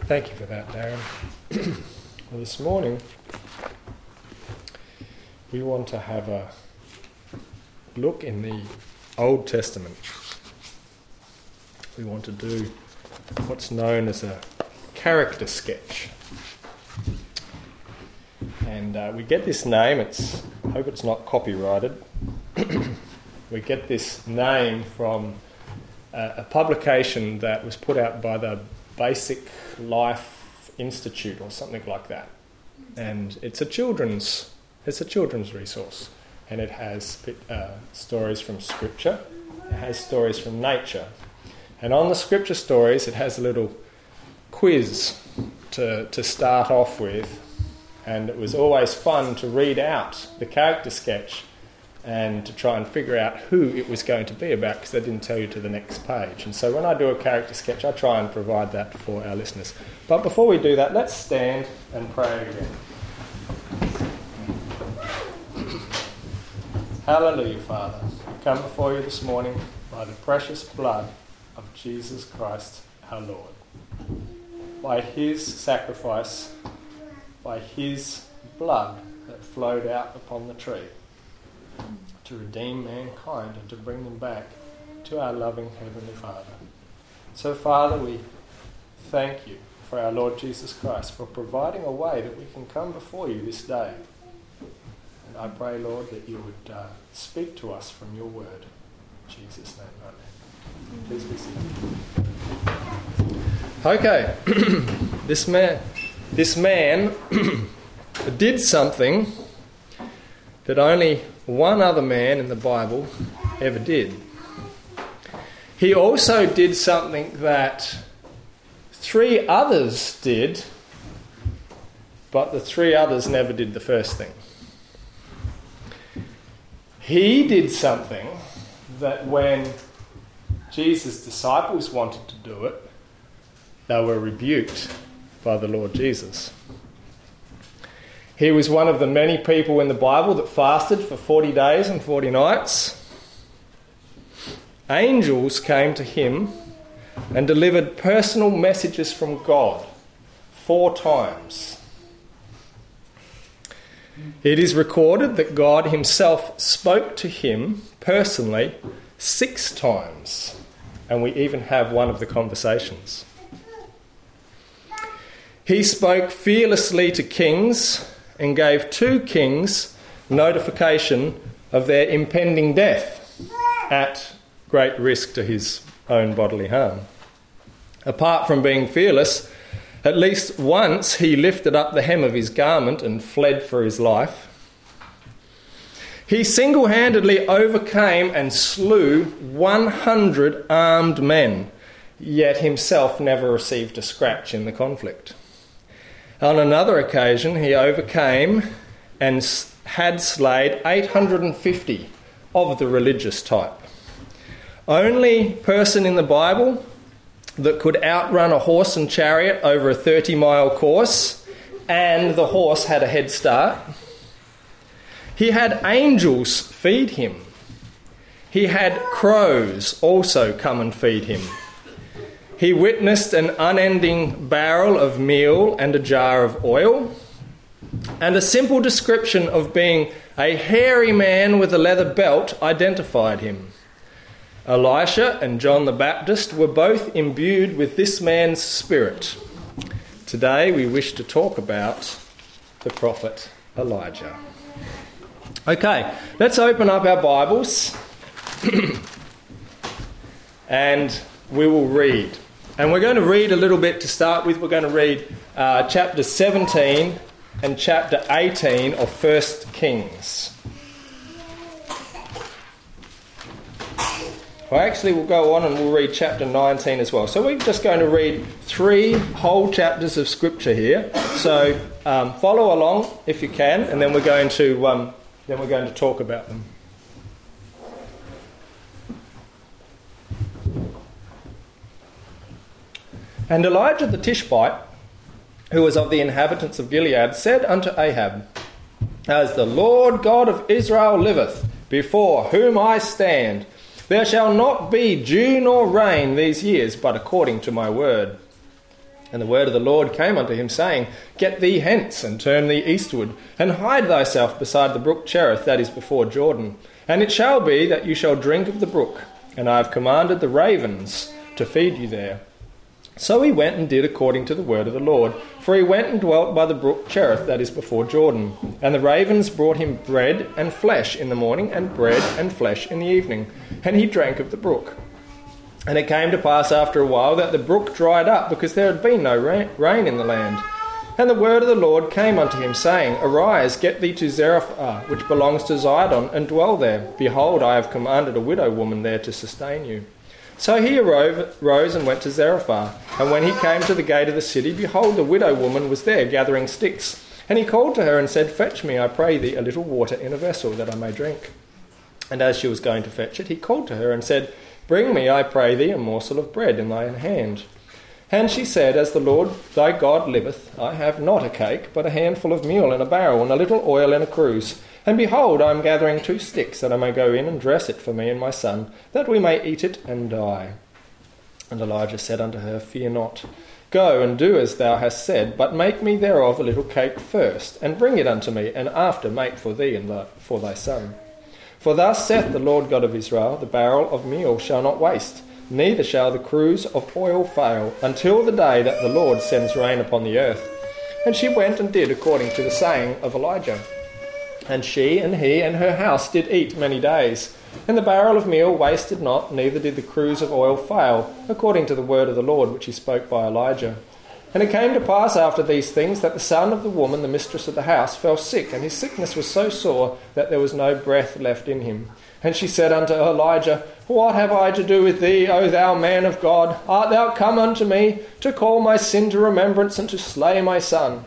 Thank you for that, Darren. Well, this morning we want to have a look in the Old Testament. We want to do what's known as a character sketch. And we get this name, I hope it's not copyrighted. We get this name from a publication that was put out by the Basic Life Institute or something like that. And it's a children's resource. And it has stories from Scripture, it has stories from nature. And on the Scripture stories, it has a little quiz to start off with. And it was always fun to read out the character sketch and to try and figure out who it was going to be about, because they didn't tell you to the next page. And so when I do a character sketch, I try and provide that for our listeners. But before we do that, let's stand and pray again. Hallelujah, Father. We come before you this morning by the precious blood of Jesus Christ our Lord. By his sacrifice, by his blood that flowed out upon the tree to redeem mankind and to bring them back to our loving Heavenly Father. So, Father, we thank you for our Lord Jesus Christ for providing a way that we can come before you this day. And I pray, Lord, that you would speak to us from your word. In Jesus' name, amen. Please be seated. Okay, this man did something that only one other man in the Bible ever did. He also did something that three others did, but the three others never did the first thing. He did something that when Jesus' disciples wanted to do it, they were rebuked by the Lord Jesus. He was one of the many people in the Bible that fasted for 40 days and 40 nights. Angels came to him and delivered personal messages from God 4 times. It is recorded that God himself spoke to him personally 6 times, and we even have one of the conversations. He spoke fearlessly to kings and gave 2 kings notification of their impending death at great risk to his own bodily harm. Apart from being fearless, at least once he lifted up the hem of his garment and fled for his life. He single-handedly overcame and slew 100 armed men, yet himself never received a scratch in the conflict. On another occasion, he overcame and had slayed 850 of the religious type. Only person in the Bible that could outrun a horse and chariot over a 30-mile course, and the horse had a head start. He had angels feed him. He had crows also come and feed him. He witnessed an unending barrel of meal and a jar of oil, and a simple description of being a hairy man with a leather belt identified him. Elisha and John the Baptist were both imbued with this man's spirit. Today we wish to talk about the prophet Elijah. Okay, let's open up our Bibles and we will read. And we're going to read a little bit to start with. We're going to read chapter 17 and chapter 18 of 1 Kings. Well, actually, we'll go on and we'll read chapter 19 as well. So we're just going to read 3 whole chapters of Scripture here. So follow along if you can, and then we're going to talk about them. And Elijah the Tishbite, who was of the inhabitants of Gilead, said unto Ahab, As the Lord God of Israel liveth, before whom I stand, there shall not be dew nor rain these years, but according to my word. And the word of the Lord came unto him, saying, Get thee hence, and turn thee eastward, and hide thyself beside the brook Cherith that is before Jordan. And it shall be that you shall drink of the brook, and I have commanded the ravens to feed you there. So he went and did according to the word of the Lord, for he went and dwelt by the brook Cherith that is before Jordan. And the ravens brought him bread and flesh in the morning, and bread and flesh in the evening, and he drank of the brook. And it came to pass after a while that the brook dried up, because there had been no rain in the land. And the word of the Lord came unto him, saying, Arise, get thee to Zarephath, which belongs to Zidon, and dwell there. Behold, I have commanded a widow woman there to sustain you. So he arose and went to Zarephath. And when he came to the gate of the city, behold, the widow woman was there gathering sticks. And he called to her and said, Fetch me, I pray thee, a little water in a vessel, that I may drink. And as she was going to fetch it, he called to her and said, Bring me, I pray thee, a morsel of bread in thine hand. And she said, As the Lord thy God liveth, I have not a cake, but a handful of meal in a barrel, and a little oil in a cruse. And behold, I am gathering 2 sticks, that I may go in and dress it for me and my son, that we may eat it and die. And Elijah said unto her, Fear not. Go and do as thou hast said, but make me thereof a little cake first, and bring it unto me, and after make for thee and for thy son. For thus saith the Lord God of Israel, The barrel of meal shall not waste, neither shall the cruse of oil fail, until the day that the Lord sends rain upon the earth. And she went and did according to the saying of Elijah. And she and he and her house did eat many days. And the barrel of meal wasted not, neither did the cruse of oil fail, according to the word of the Lord which he spoke by Elijah. And it came to pass after these things that the son of the woman, the mistress of the house, fell sick, and his sickness was so sore that there was no breath left in him. And she said unto Elijah, What have I to do with thee, O thou man of God? Art thou come unto me to call my sin to remembrance and to slay my son?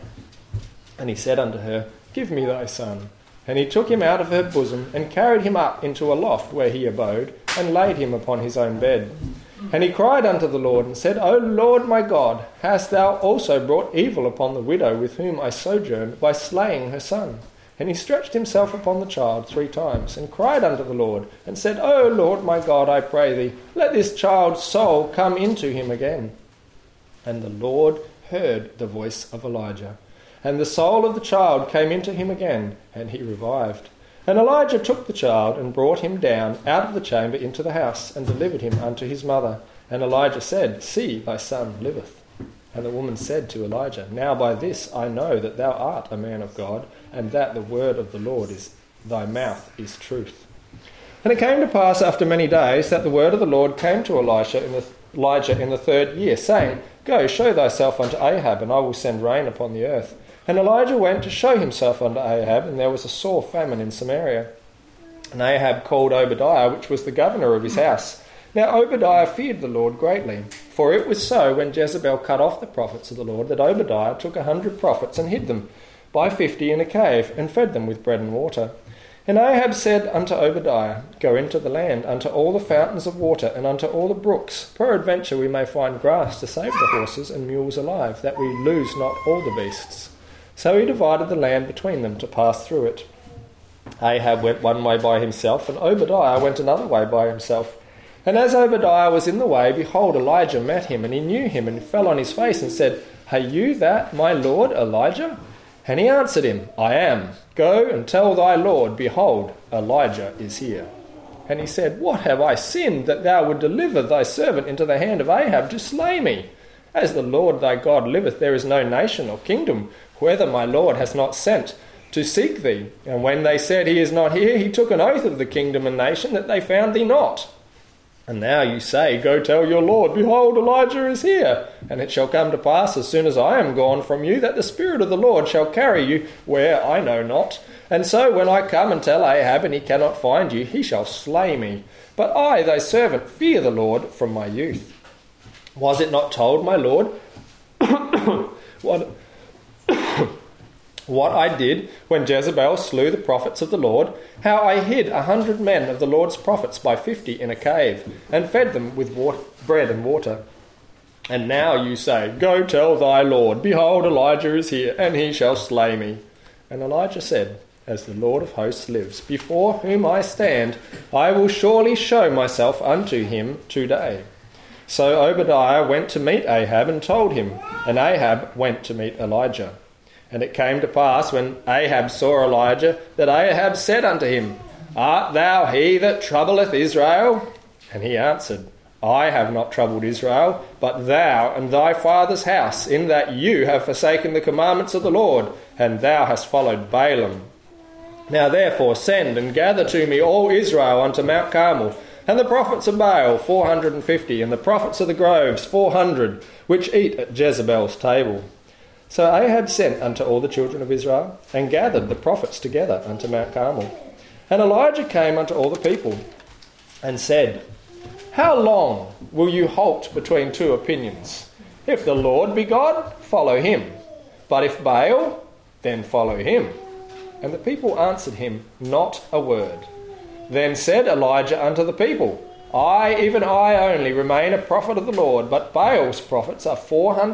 And he said unto her, Give me thy son. And he took him out of her bosom, and carried him up into a loft where he abode, and laid him upon his own bed. And he cried unto the Lord, and said, O Lord my God, hast thou also brought evil upon the widow with whom I sojourned, by slaying her son? And he stretched himself upon the child 3 times, and cried unto the Lord, and said, O Lord my God, I pray thee, let this child's soul come into him again. And the Lord heard the voice of Elijah. And the soul of the child came into him again, and he revived. And Elijah took the child, and brought him down out of the chamber into the house, and delivered him unto his mother. And Elijah said, See, thy son liveth. And the woman said to Elijah, Now by this I know that thou art a man of God, and that the word of the Lord is thy mouth is truth. And it came to pass after many days that the word of the Lord came to Elijah in the 3rd year, saying, Go, show thyself unto Ahab, and I will send rain upon the earth. And Elijah went to show himself unto Ahab, and there was a sore famine in Samaria. And Ahab called Obadiah, which was the governor of his house. Now Obadiah feared the Lord greatly, for it was so when Jezebel cut off the prophets of the Lord, that Obadiah took 100 prophets and hid them by 50 in a cave, and fed them with bread and water. And Ahab said unto Obadiah, Go into the land, unto all the fountains of water, and unto all the brooks. Peradventure we may find grass to save the horses and mules alive, that we lose not all the beasts. So he divided the land between them to pass through it. Ahab went one way by himself, and Obadiah went another way by himself. And as Obadiah was in the way, behold, Elijah met him, and he knew him, and fell on his face, and said, Are you that, my lord Elijah? And he answered him, I am. Go and tell thy lord, behold, Elijah is here. And he said, What have I sinned, that thou would deliver thy servant into the hand of Ahab to slay me? As the Lord thy God liveth, there is no nation or kingdom, whether my Lord has not sent to seek thee. And when they said, He is not here, he took an oath of the kingdom and nation, that they found thee not. And now you say, Go tell your Lord, behold, Elijah is here. And it shall come to pass, as soon as I am gone from you, that the Spirit of the Lord shall carry you where I know not. And so when I come and tell Ahab, and he cannot find you, he shall slay me. But I, thy servant, fear the Lord from my youth. Was it not told, my Lord, what I did when Jezebel slew the prophets of the Lord, how I hid 100 men of the Lord's prophets by 50 in a cave, and fed them with bread and water? And now you say, Go tell thy Lord, behold, Elijah is here, and he shall slay me. And Elijah said, As the Lord of hosts lives, before whom I stand, I will surely show myself unto him today. So Obadiah went to meet Ahab and told him, and Ahab went to meet Elijah. And it came to pass, when Ahab saw Elijah, that Ahab said unto him, Art thou he that troubleth Israel? And he answered, I have not troubled Israel, but thou and thy father's house, in that you have forsaken the commandments of the Lord, and thou hast followed Baalim. Now therefore send and gather to me all Israel unto Mount Carmel, and the prophets of Baal 450, and the prophets of the groves 400, which eat at Jezebel's table. So Ahab sent unto all the children of Israel, and gathered the prophets together unto Mount Carmel. And Elijah came unto all the people, and said, How long will you halt between two opinions? If the Lord be God, follow him. But if Baal, then follow him. And the people answered him not a word. Then said Elijah unto the people, I, even I only, remain a prophet of the Lord, but Baal's prophets are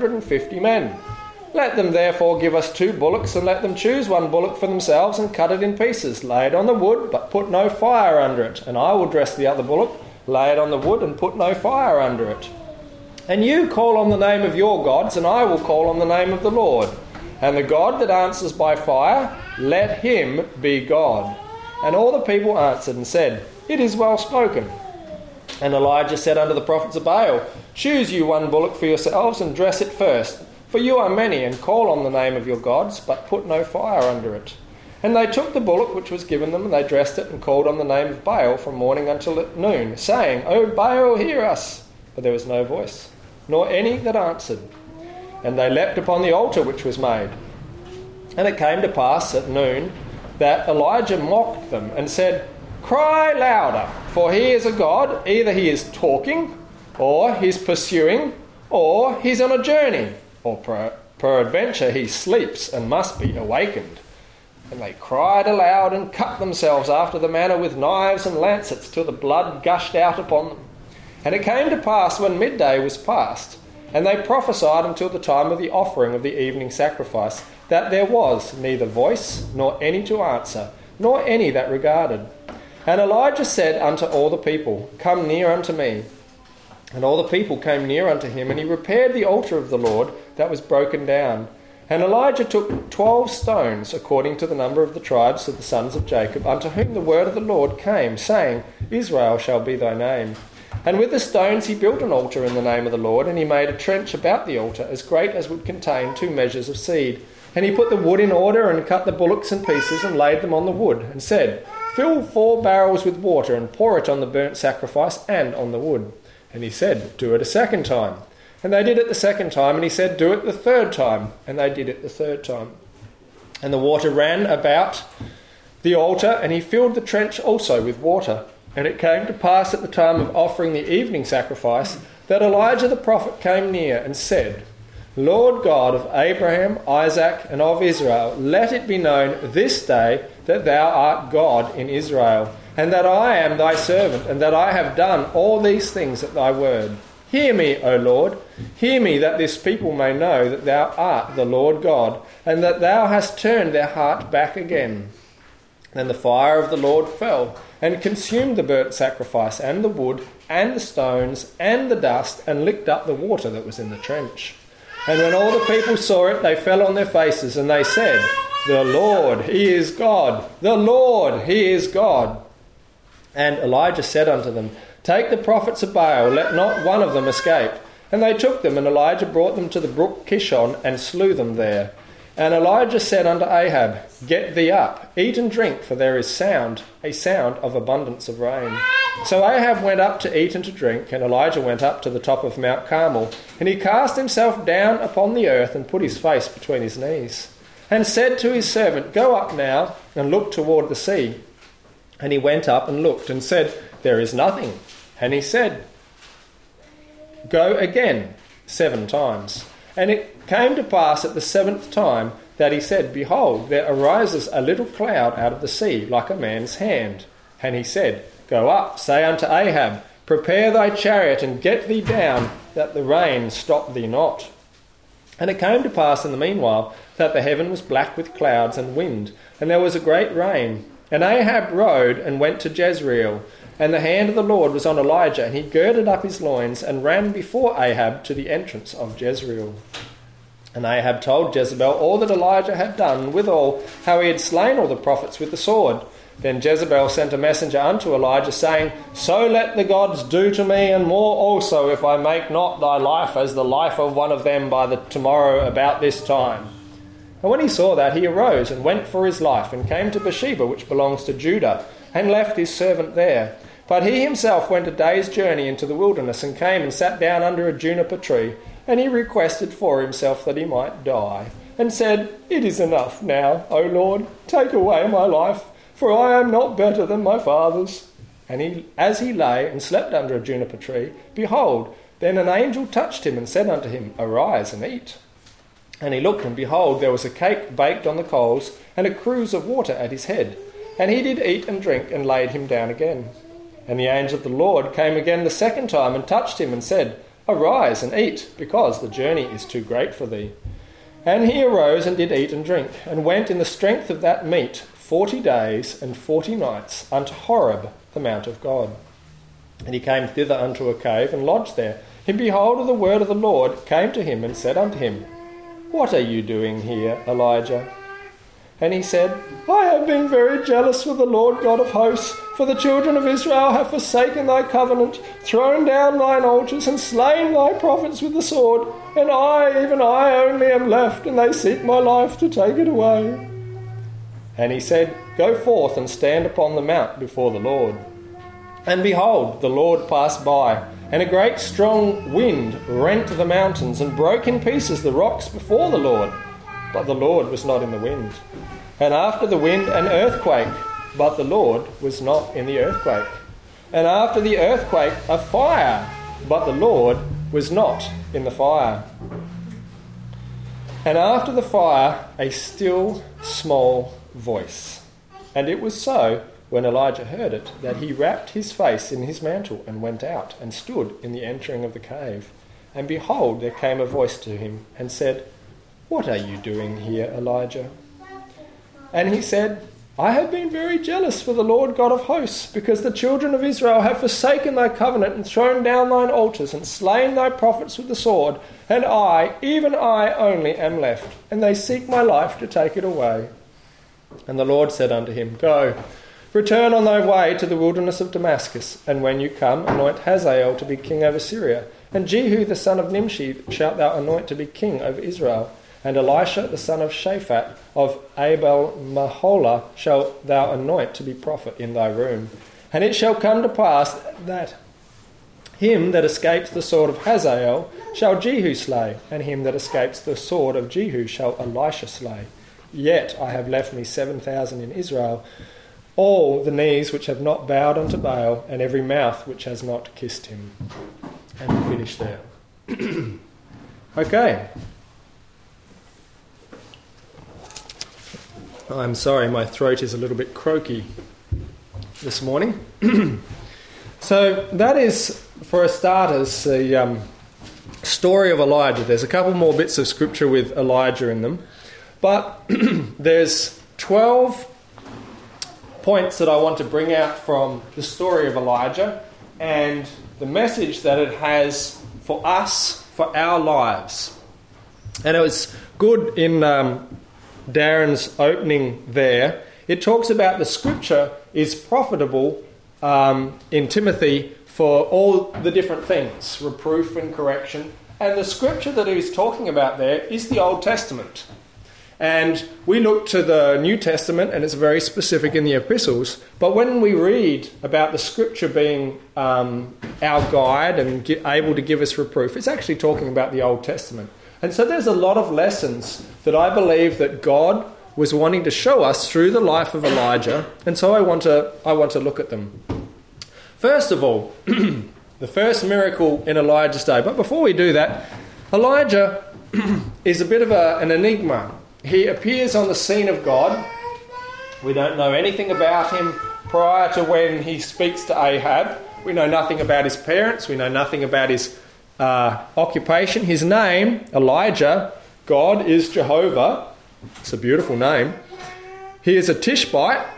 450 men. Let them therefore give us 2 bullocks, and let them choose 1 bullock for themselves, and cut it in pieces, lay it on the wood, but put no fire under it. And I will dress the other bullock, lay it on the wood, and put no fire under it. And you call on the name of your gods, and I will call on the name of the Lord. And the God that answers by fire, let him be God. And all the people answered and said, It is well spoken. And Elijah said unto the prophets of Baal, Choose you 1 bullock for yourselves, and dress it first. For you are many, and call on the name of your gods, but put no fire under it. And they took the bullock which was given them, and they dressed it, and called on the name of Baal from morning until at noon, saying, O Baal, hear us. But there was no voice, nor any that answered. And they leapt upon the altar which was made. And it came to pass at noon that Elijah mocked them, and said, Cry louder, for he is a god, either he is talking, or he's pursuing, or he's on a journey, or peradventure he sleeps and must be awakened. And they cried aloud and cut themselves after the manner with knives and lancets, till the blood gushed out upon them. And it came to pass, when midday was past, and they prophesied until the time of the offering of the evening sacrifice, that there was neither voice, nor any to answer, nor any that regarded. And Elijah said unto all the people, Come near unto me. And all the people came near unto him, and he repaired the altar of the Lord that was broken down. And Elijah took 12 stones, according to the number of the tribes of the sons of Jacob, unto whom the word of the Lord came, saying, Israel shall be thy name. And with the stones he built an altar in the name of the Lord, and he made a trench about the altar, as great as would contain 2 measures of seed. And he put the wood in order, and cut the bullocks in pieces, and laid them on the wood, and said, Fill 4 barrels with water, and pour it on the burnt sacrifice and on the wood. And he said, Do it a second time. And they did it the second time, and he said, Do it the third time. And they did it the third time. And the water ran about the altar, and he filled the trench also with water. And it came to pass at the time of offering the evening sacrifice, that Elijah the prophet came near and said, Lord God of Abraham, Isaac, and of Israel, let it be known this day that thou art God in Israel, and that I am thy servant, and that I have done all these things at thy word. Hear me, O Lord, hear me, that this people may know that thou art the Lord God, and that thou hast turned their heart back again. Then the fire of the Lord fell, and consumed the burnt sacrifice, and the wood, and the stones, and the dust, and licked up the water that was in the trench. And when all the people saw it, they fell on their faces, and they said, The Lord, he is God, the Lord, he is God. And Elijah said unto them, Take the prophets of Baal, let not one of them escape. And they took them, and Elijah brought them to the brook Kishon, and slew them there. And Elijah said unto Ahab, Get thee up, eat and drink, for there is a sound of abundance of rain. So Ahab went up to eat and to drink, and Elijah went up to the top of Mount Carmel, and he cast himself down upon the earth, and put his face between his knees, and said to his servant, Go up now, and look toward the sea. And he went up and looked, and said, There is nothing. And he said, Go again 7 times. And it came to pass at the 7th time that he said, Behold, there arises a little cloud out of the sea, like a man's hand. And he said, Go up, say unto Ahab, Prepare thy chariot, and get thee down, that the rain stop thee not. And it came to pass in the meanwhile that the heaven was black with clouds and wind, and there was a great rain. And Ahab rode and went to Jezreel, and the hand of the Lord was on Elijah, and he girded up his loins and ran before Ahab to the entrance of Jezreel. And Ahab told Jezebel all that Elijah had done, and withal how he had slain all the prophets with the sword. Then Jezebel sent a messenger unto Elijah, saying, So let the gods do to me, and more also, if I make not thy life as the life of one of them by the tomorrow about this time. And when he saw that, he arose and went for his life, and came to Beersheba, which belongs to Judah, and left his servant there. But he himself went a day's journey into the wilderness, and came and sat down under a juniper tree, and he requested for himself that he might die, and said, It is enough now, O Lord, take away my life, for I am not better than my fathers. And as he lay and slept under a juniper tree, behold, then an angel touched him and said unto him, Arise and eat. And he looked, and behold, there was a cake baked on the coals, and a cruse of water at his head. And he did eat and drink, and laid him down again. And the angel of the Lord came again the second time, and touched him, and said, Arise and eat, because the journey is too great for thee. And he arose and did eat and drink, and went in the strength of that meat 40 days and 40 nights unto Horeb, the mount of God. And he came thither unto a cave, and lodged there. And behold, the word of the Lord came to him, and said unto him, What are you doing here, Elijah? And he said, I have been very jealous for the Lord God of hosts, for the children of Israel have forsaken thy covenant, thrown down thine altars, and slain thy prophets with the sword. And I, even I only, am left, and they seek my life to take it away. And he said, Go forth and stand upon the mount before the Lord. And behold, the Lord passed by, and a great strong wind rent the mountains, and broke in pieces the rocks before the Lord. But the Lord was not in the wind. And after the wind an earthquake, but the Lord was not in the earthquake. And after the earthquake a fire, but the Lord was not in the fire. And after the fire a still small voice. And it was so, when Elijah heard it, that he wrapped his face in his mantle, and went out, and stood in the entering of the cave. And behold, there came a voice to him, and said, What are you doing here, Elijah? And he said, I have been very jealous for the Lord God of hosts, because the children of Israel have forsaken thy covenant, and thrown down thine altars, and slain thy prophets with the sword. And I, even I only, am left, and they seek my life to take it away. And the Lord said unto him, Go, return on thy way to the wilderness of Damascus, and when you come, anoint Hazael to be king over Syria, and Jehu the son of Nimshi shalt thou anoint to be king over Israel, and Elisha the son of Shaphat of Abel-Maholah shalt thou anoint to be prophet in thy room. And it shall come to pass that him that escapes the sword of Hazael shall Jehu slay, and him that escapes the sword of Jehu shall Elisha slay. Yet I have left me 7,000 in Israel, all the knees which have not bowed unto Baal, and every mouth which has not kissed him. And we'll finish there. Okay. I'm sorry, my throat is a little bit croaky this morning. So that is, for starters, the story of Elijah. There's a couple more bits of scripture with Elijah in them. But there's 12 points that I want to bring out from the story of Elijah and the message that it has for us, for our lives. And it was good in Darren's opening there. It talks about the scripture is profitable in Timothy for all the different things, reproof and correction. And the scripture that he's talking about there is the Old Testament. And we look to the New Testament, and it's very specific in the epistles. But when we read about the scripture being our guide and able to give us reproof, it's actually talking about the Old Testament. And so there's a lot of lessons that I believe that God was wanting to show us through the life of Elijah. And so I want to look at them. First of all, the first miracle in Elijah's day. But before we do that, Elijah is a bit of an enigma. He appears on the scene of God. We don't know anything about him prior to when he speaks to Ahab. We know nothing about his parents. We know nothing about his occupation. His name, Elijah, God is Jehovah. It's a beautiful name. He is a Tishbite,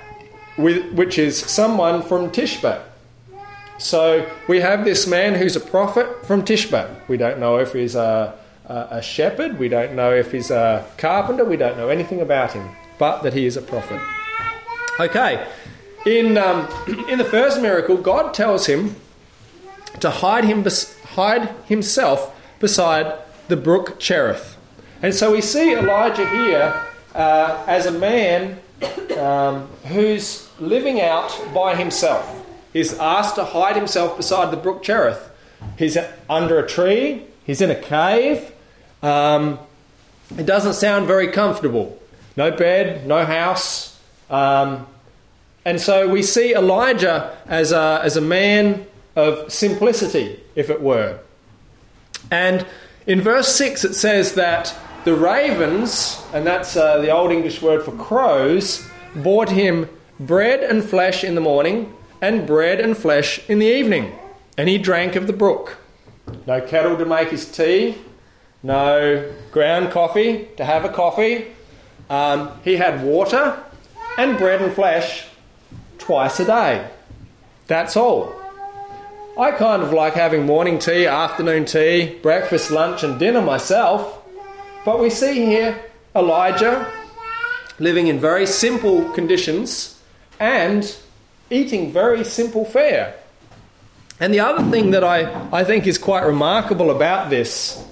which is someone from Tishbe. So we have this man who's a prophet from Tishbe. We don't know if he's a shepherd, we don't know if he's a carpenter, we don't know anything about him, but that he is a prophet. Okay, in the first miracle, God tells him to hide himself beside the brook Cherith. And so we see Elijah here as a man who's living out by himself. He's asked to hide himself beside the brook Cherith. He's under a tree. He's in a cave. It doesn't sound very comfortable. No bed, no house. And so we see Elijah as a man of simplicity, if it were. And in verse 6 it says that the ravens, and that's the Old English word for crows, brought him bread and flesh in the morning and bread and flesh in the evening. And he drank of the brook. No kettle to make his tea, no ground coffee to have a coffee. He had water and bread and flesh twice a day. That's all. I kind of like having morning tea, afternoon tea, breakfast, lunch and dinner myself. But we see here Elijah living in very simple conditions and eating very simple fare. And the other thing that I think is quite remarkable about this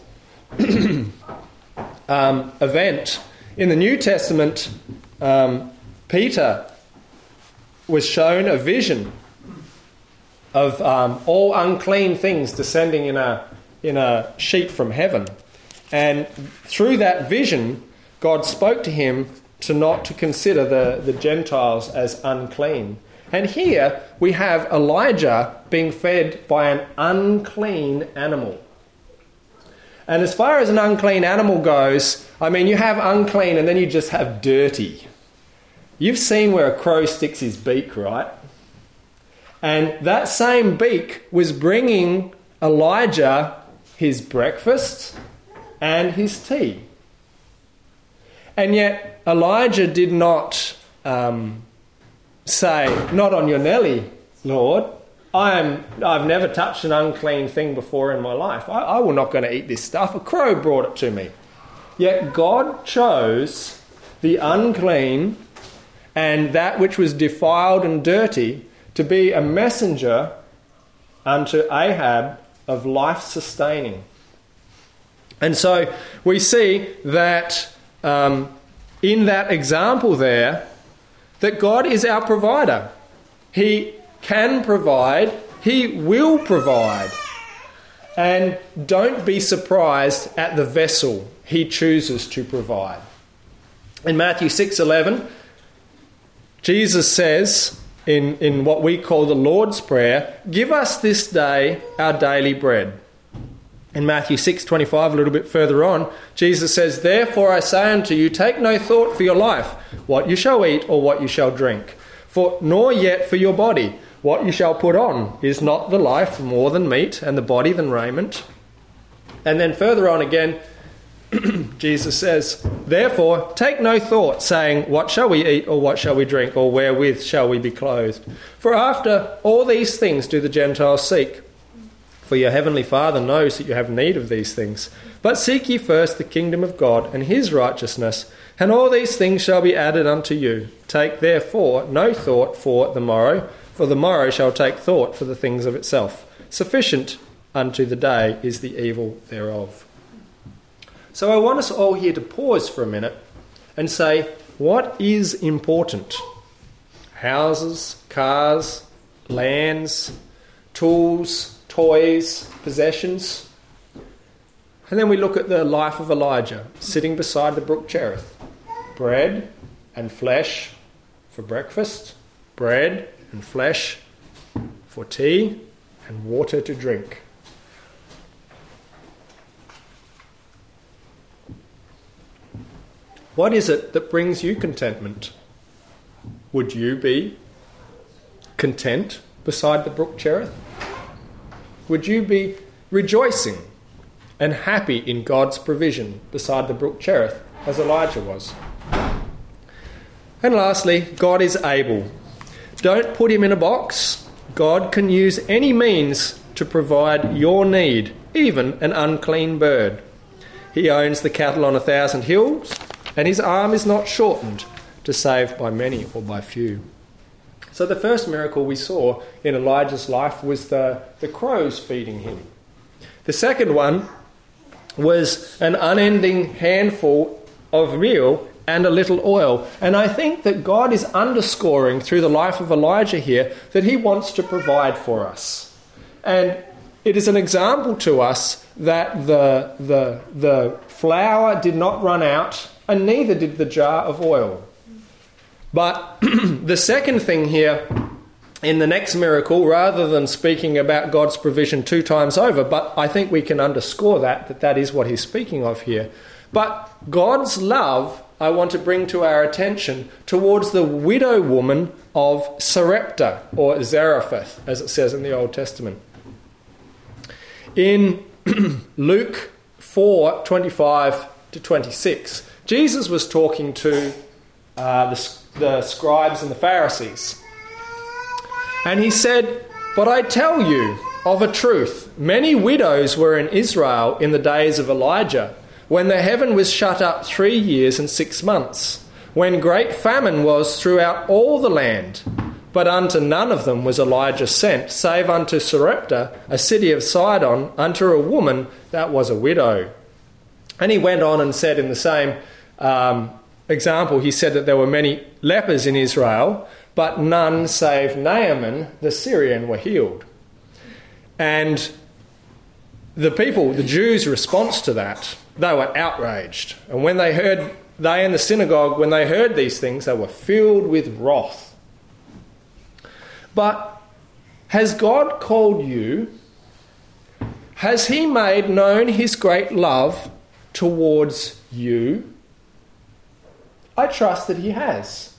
event, in the New Testament, Peter was shown a vision of all unclean things descending in a sheet from heaven. And through that vision, God spoke to him not to consider the Gentiles as unclean. And here we have Elijah being fed by an unclean animal. And as far as an unclean animal goes, I mean, you have unclean and then you just have dirty. You've seen where a crow sticks his beak, right? And that same beak was bringing Elijah his breakfast and his tea. And yet Elijah did not say, "Not on your Nelly, Lord. I've never touched an unclean thing before in my life. I will not going to eat this stuff. A crow brought it to me." Yet God chose the unclean and that which was defiled and dirty to be a messenger unto Ahab of life sustaining. And so we see that in that example there, that God is our provider. He can provide, He will provide. And don't be surprised at the vessel He chooses to provide. In Matthew 6:11, Jesus says, in what we call the Lord's Prayer, "Give us this day our daily bread." In Matthew 6:25, a little bit further on, Jesus says, "Therefore I say unto you, take no thought for your life, what you shall eat or what you shall drink, nor yet for your body, what you shall put on. Is not the life more than meat, and the body than raiment?" And then further on again, Jesus says, "Therefore take no thought, saying, what shall we eat, or what shall we drink, or wherewith shall we be clothed? For after all these things do the Gentiles seek. For your heavenly Father knows that you have need of these things. But seek ye first the kingdom of God and his righteousness, and all these things shall be added unto you. Take therefore no thought for the morrow shall take thought for the things of itself. Sufficient unto the day is the evil thereof." So I want us all here to pause for a minute and say, what is important? Houses, cars, lands, tools, toys, possessions. And then we look at the life of Elijah sitting beside the brook Cherith. Bread and flesh for breakfast, bread and flesh for tea, and water to drink. What is it that brings you contentment? Would you be content beside the brook Cherith? Would you be rejoicing and happy in God's provision beside the brook Cherith, as Elijah was? And lastly, God is able. Don't put him in a box. God can use any means to provide your need, even an unclean bird. He owns the cattle on 1,000 hills, and his arm is not shortened to save by many or by few. So the first miracle we saw in Elijah's life was the crows feeding him. The second one was an unending handful of meal and a little oil. And I think that God is underscoring through the life of Elijah here that he wants to provide for us. And it is an example to us that the flour did not run out, and neither did the jar of oil. But the second thing here in the next miracle, rather than speaking about God's provision 2 times over, but I think we can underscore that is what he's speaking of here. But God's love, I want to bring to our attention towards the widow woman of Sarepta, or Zarephath, as it says in the Old Testament. In Luke 4:25-26, Jesus was talking to the scribes and the Pharisees. And he said, "But I tell you of a truth, many widows were in Israel in the days of Elijah, when the heaven was shut up 3 years and 6 months, when great famine was throughout all the land. But unto none of them was Elijah sent, save unto Sarepta, a city of Sidon, unto a woman that was a widow." And he went on and said in the same example, he said that there were many lepers in Israel, but none save Naaman the Syrian were healed. And the Jews' response to that, they were outraged. And when they in the synagogue, when they heard these things, they were filled with wrath. But has God called you? Has he made known his great love towards you? I trust that he has.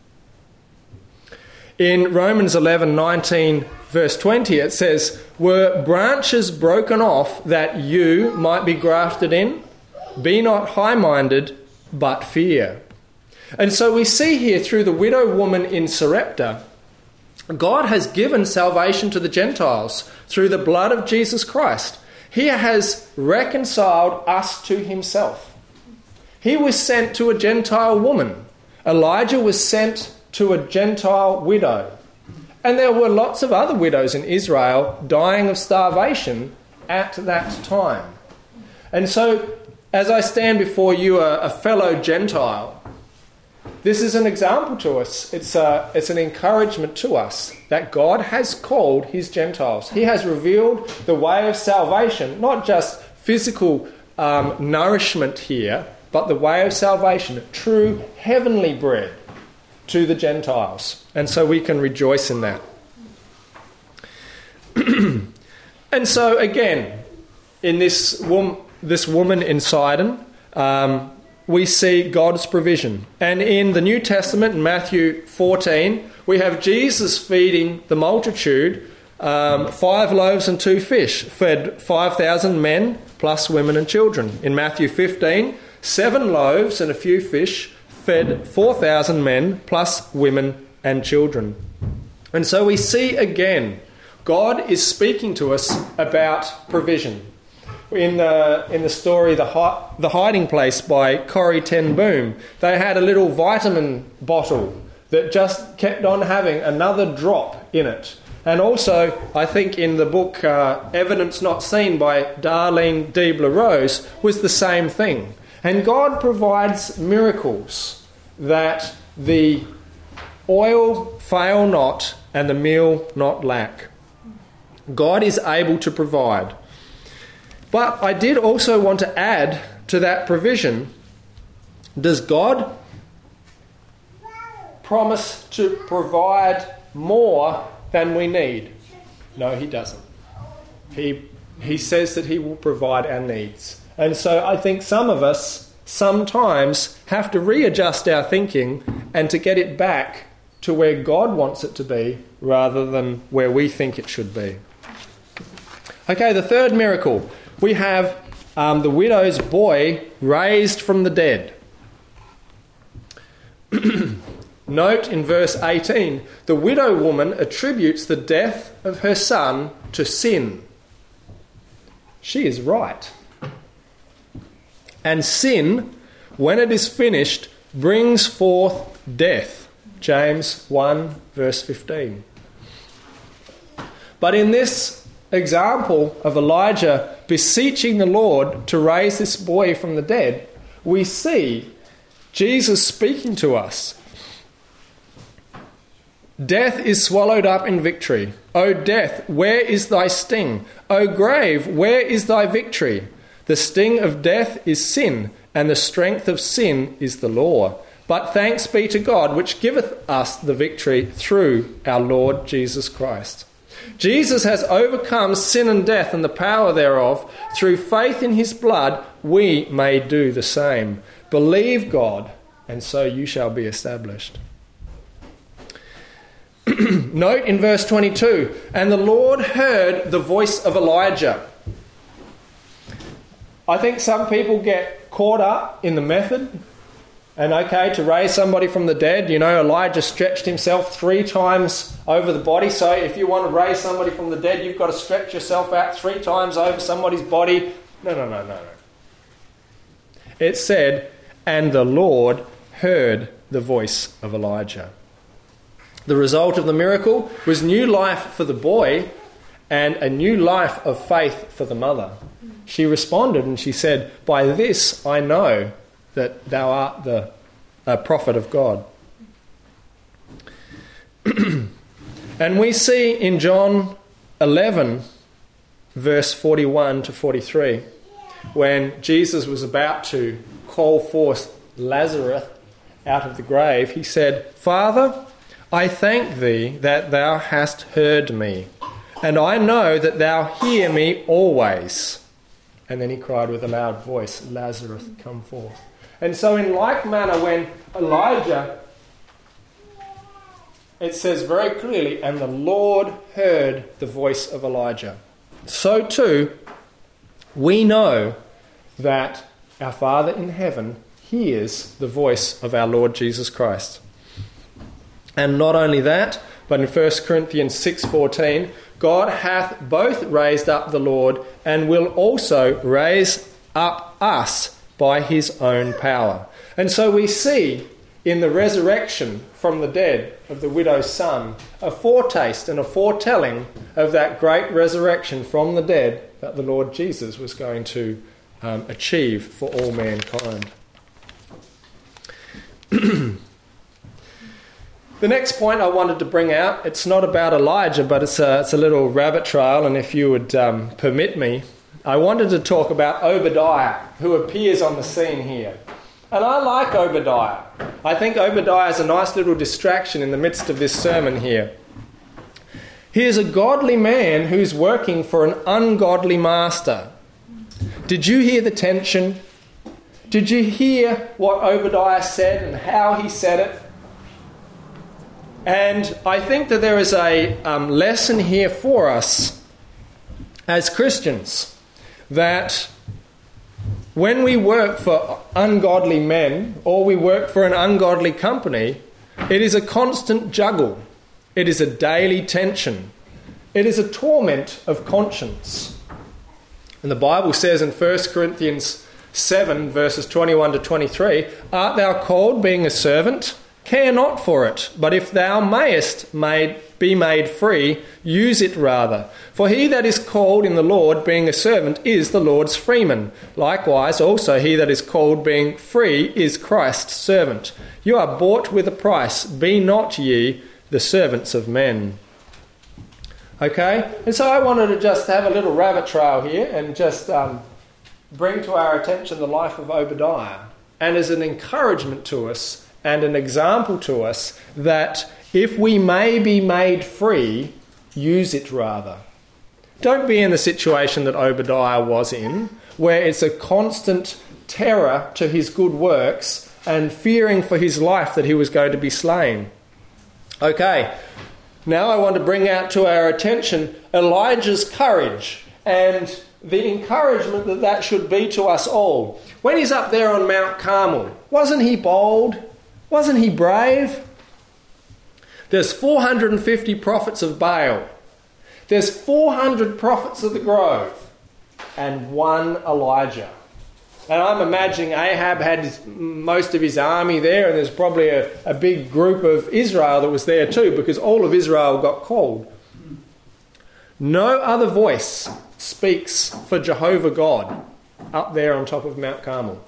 In Romans 11:19, verse 20, it says, "Were branches broken off that you might be grafted in? Be not high-minded, but fear." And so we see here through the widow woman in Sarepta, God has given salvation to the Gentiles through the blood of Jesus Christ. He has reconciled us to himself. He was sent to a Gentile woman. Elijah was sent to a Gentile widow. And there were lots of other widows in Israel dying of starvation at that time. And so, as I stand before you, a fellow Gentile, this is an example to us. It's an encouragement to us that God has called his Gentiles. He has revealed the way of salvation, not just physical nourishment here, but the way of salvation, true heavenly bread to the Gentiles. And so we can rejoice in that. And so again, in this woman in Sidon, we see God's provision. And in the New Testament, in Matthew 14, we have Jesus feeding the multitude, 5 loaves and 2 fish, fed 5,000 men plus women and children. In Matthew 15, 7 loaves and a few fish fed 4,000 men plus women and children. And so we see again, God is speaking to us about provision. In the story, The Hiding Place by Corrie ten Boom, they had a little vitamin bottle that just kept on having another drop in it. And also, I think in the book Evidence Not Seen by Darlene Diebler-Rose was the same thing. And God provides miracles that the oil fail not and the meal not lack. God is able to provide. But I did also want to add to that provision, does God promise to provide more than we need? No, he doesn't. He says that he will provide our needs. And so I think some of us sometimes have to readjust our thinking and to get it back to where God wants it to be rather than where we think it should be. Okay, the third miracle. We have the widow's boy raised from the dead. Note in verse 18, the widow woman attributes the death of her son to sin. She is right. And sin, when it is finished, brings forth death. James 1 verse 15. But in this example of Elijah beseeching the Lord to raise this boy from the dead, we see Jesus speaking to us. Death is swallowed up in victory. O death, where is thy sting? O grave, where is thy victory? The sting of death is sin, and the strength of sin is the law. But thanks be to God, which giveth us the victory through our Lord Jesus Christ. Jesus has overcome sin and death and the power thereof. Through faith in his blood, we may do the same. Believe God, and so you shall be established. Note in verse 22, and the Lord heard the voice of Elijah. I think some people get caught up in the method. And to raise somebody from the dead, Elijah stretched himself 3 times over the body. So if you want to raise somebody from the dead, you've got to stretch yourself out 3 times over somebody's body. No. It said, and the Lord heard the voice of Elijah. The result of the miracle was new life for the boy and a new life of faith for the mother. She responded and she said, by this I know that thou art the prophet of God. And we see in John 11, verse 41 to 43, when Jesus was about to call forth Lazarus out of the grave, he said, Father, I thank thee that thou hast heard me, and I know that thou hear me always. And then he cried with a loud voice, Lazarus, come forth. And so in like manner, when Elijah, it says very clearly, and the Lord heard the voice of Elijah. So too, we know that our Father in heaven hears the voice of our Lord Jesus Christ. And not only that, but in 1 Corinthians 6:14, God hath both raised up the Lord and will also raise up us by his own power. And so we see in the resurrection from the dead of the widow's son a foretaste and a foretelling of that great resurrection from the dead that the Lord Jesus was going to achieve for all mankind. The next point I wanted to bring out, it's not about Elijah, but it's a little rabbit trail, and if you would permit me, I wanted to talk about Obadiah, who appears on the scene here. And I like Obadiah. I think Obadiah is a nice little distraction in the midst of this sermon here. He is a godly man who's working for an ungodly master. Did you hear the tension? Did you hear what Obadiah said and how he said it? And I think that there is a lesson here for us as Christians, that when we work for ungodly men or we work for an ungodly company, it is a constant juggle. It is a daily tension. It is a torment of conscience. And the Bible says in 1 Corinthians 7, verses 21 to 23, art thou called being a servant? Care not for it, but if thou mayest be made free, use it rather. For he that is called in the Lord, being a servant, is the Lord's freeman. Likewise, also he that is called being free is Christ's servant. You are bought with a price. Be not ye the servants of men. Okay? And so I wanted to just have a little rabbit trail here and just bring to our attention the life of Obadiah. And as an encouragement to us and an example to us that if we may be made free, use it rather. Don't be in the situation that Obadiah was in, where it's a constant terror to his good works and fearing for his life that he was going to be slain. Okay, now I want to bring out to our attention Elijah's courage and the encouragement that that should be to us all. When he's up there on Mount Carmel, wasn't he bold? Wasn't he brave? There's 450 prophets of Baal. There's 400 prophets of the grove. And one Elijah. And I'm imagining Ahab had most of his army there, and there's probably a big group of Israel that was there too, because all of Israel got called. No other voice speaks for Jehovah God up there on top of Mount Carmel.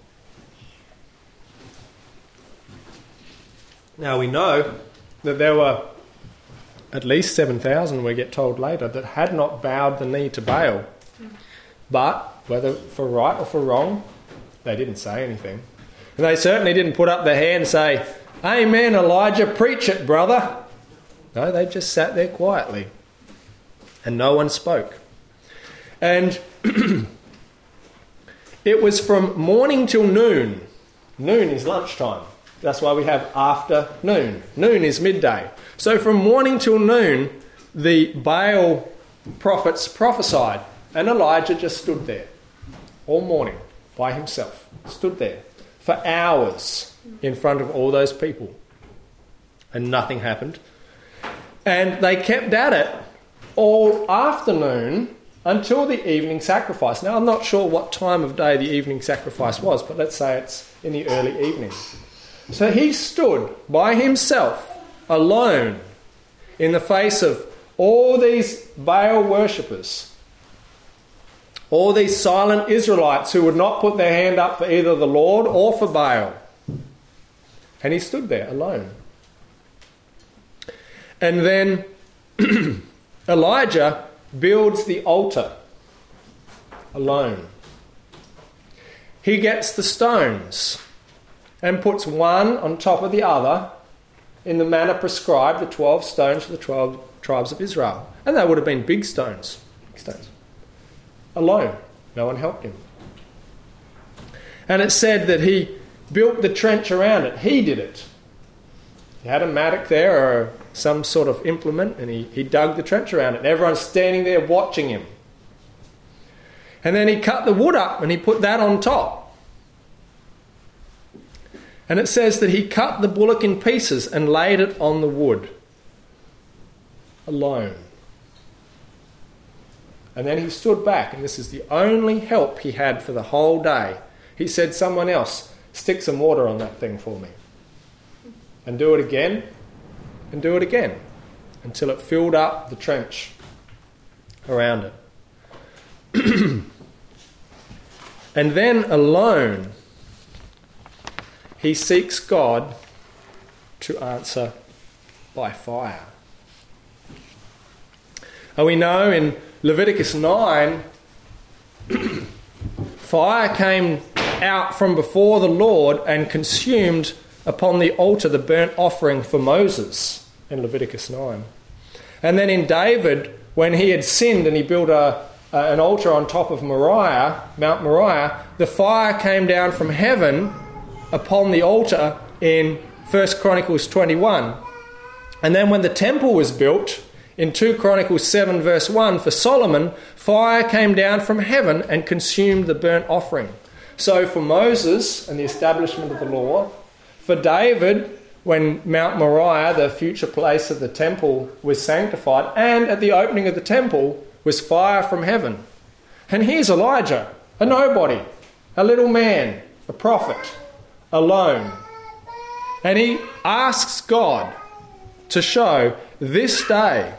Now we know that there were at least 7,000, we get told later, that had not bowed the knee to Baal. But whether for right or for wrong, they didn't say anything. And they certainly didn't put up their hand and say, "Amen, Elijah, preach it, brother." No, they just sat there quietly. And no one spoke. And it was from morning till noon. Noon is lunchtime. That's why we have afternoon. Noon is midday. So from morning till noon, the Baal prophets prophesied. And Elijah just stood there all morning by himself. Stood there for hours in front of all those people. And nothing happened. And they kept at it all afternoon until the evening sacrifice. Now, I'm not sure what time of day the evening sacrifice was, but let's say it's in the early evening. So he stood by himself, alone, in the face of all these Baal worshippers, all these silent Israelites who would not put their hand up for either the Lord or for Baal. And he stood there alone. And then Elijah builds the altar alone. He gets the stones and puts one on top of the other in the manner prescribed, the 12 stones for the 12 tribes of Israel. And they would have been big stones. Alone. No one helped him. And it said that he built the trench around it. He did it. He had a mattock there or some sort of implement, and he dug the trench around it. And everyone's standing there watching him. And then he cut the wood up and he put that on top. And it says that he cut the bullock in pieces and laid it on the wood. Alone. And then he stood back, and this is the only help he had for the whole day. He said, "Someone else, stick some water on that thing for me. And do it again, and do it again, until it filled up the trench around it." And then alone, he seeks God to answer by fire. And we know in Leviticus 9, fire came out from before the Lord and consumed upon the altar the burnt offering for Moses in Leviticus 9. And then in David, when he had sinned and he built an altar on top of Moriah, Mount Moriah, the fire came down from heaven upon the altar in 1 Chronicles 21. And then when the temple was built, in 2 Chronicles 7 verse 1, for Solomon, fire came down from heaven and consumed the burnt offering. So for Moses and the establishment of the law, for David, when Mount Moriah, the future place of the temple, was sanctified, and at the opening of the temple was fire from heaven. And here's Elijah, a nobody, a little man, a prophet, alone. And he asks God to show this day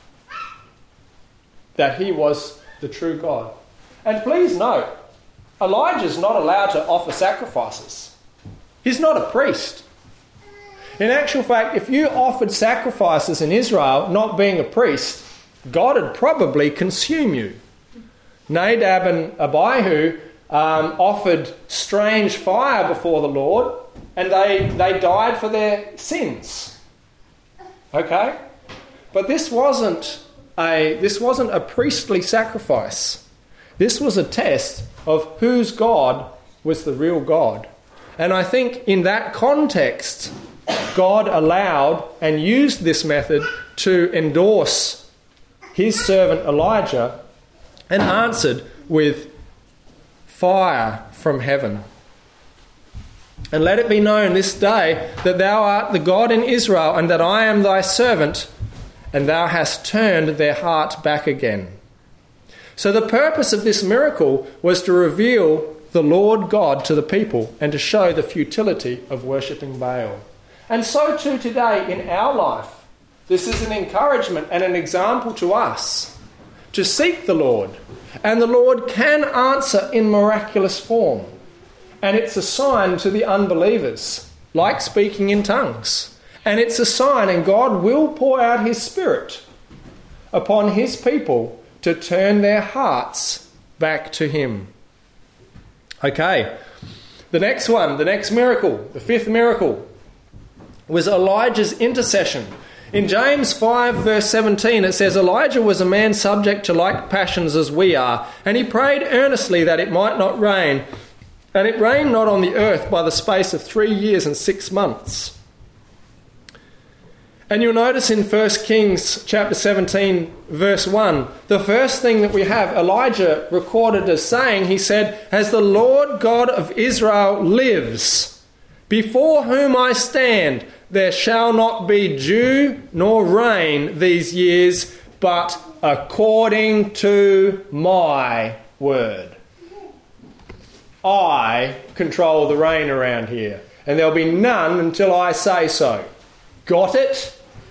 that he was the true God. And please note, Elijah's not allowed to offer sacrifices. He's not a priest. In actual fact, if you offered sacrifices in Israel, not being a priest, God would probably consume you. Nadab and Abihu offered strange fire before the Lord, and they died for their sins. Okay? But this wasn't a priestly sacrifice. This was a test of whose God was the real God. And I think in that context, God allowed and used this method to endorse his servant Elijah and answered with fire from heaven. And let it be known this day that thou art the God in Israel, and that I am thy servant, and thou hast turned their heart back again." So the purpose of this miracle was to reveal the Lord God to the people and to show the futility of worshipping Baal. And so too today in our life, this is an encouragement and an example to us to seek the Lord. And the Lord can answer in miraculous form. And it's a sign to the unbelievers, like speaking in tongues. And it's a sign, and God will pour out his Spirit upon his people to turn their hearts back to him. Okay, the next one, the next miracle, the fifth miracle, was Elijah's intercession. In James 5 verse 17 it says, "Elijah was a man subject to like passions as we are, and he prayed earnestly that it might not rain. And it rained not on the earth by the space of 3 years and 6 months." And you'll notice in 1 Kings chapter 17 verse 1, the first thing that we have Elijah recorded as saying, he said, "As the Lord God of Israel lives, before whom I stand, there shall not be dew nor rain these years, but according to my word." I control the rain around here, and there'll be none until I say so. Got it?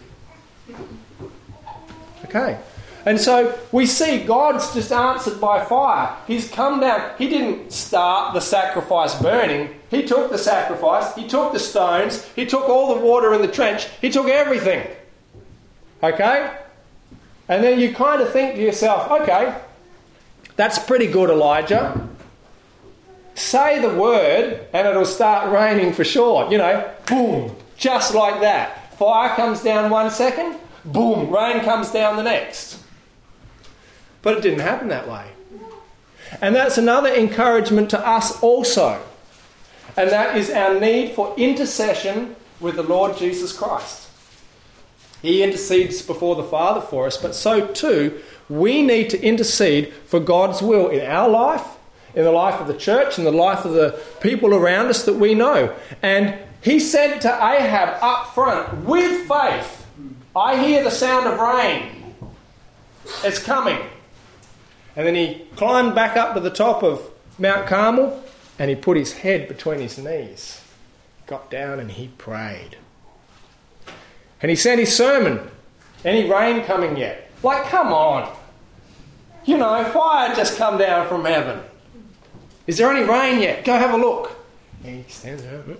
Okay. And so we see God's just answered by fire. He's come down. He didn't start the sacrifice burning. He took the sacrifice. He took the stones. He took all the water in the trench. He took everything. Okay? And then you kind of think to yourself, okay, that's pretty good, Elijah. Say the word and it'll start raining for sure. You know, boom, just like that. Fire comes down 1 second, boom, rain comes down the next. But it didn't happen that way. And that's another encouragement to us also. And that is our need for intercession with the Lord Jesus Christ. He intercedes before the Father for us, but so too we need to intercede for God's will in our life, in the life of the church, in the life of the people around us that we know. And he said to Ahab up front, with faith, "I hear the sound of rain. It's coming." And then he climbed back up to the top of Mount Carmel and he put his head between his knees, got down and he prayed. And he said his sermon, "Any rain coming yet?" Like, come on. You know, fire just come down from heaven. "Is there any rain yet? Go have a look." And he stands there.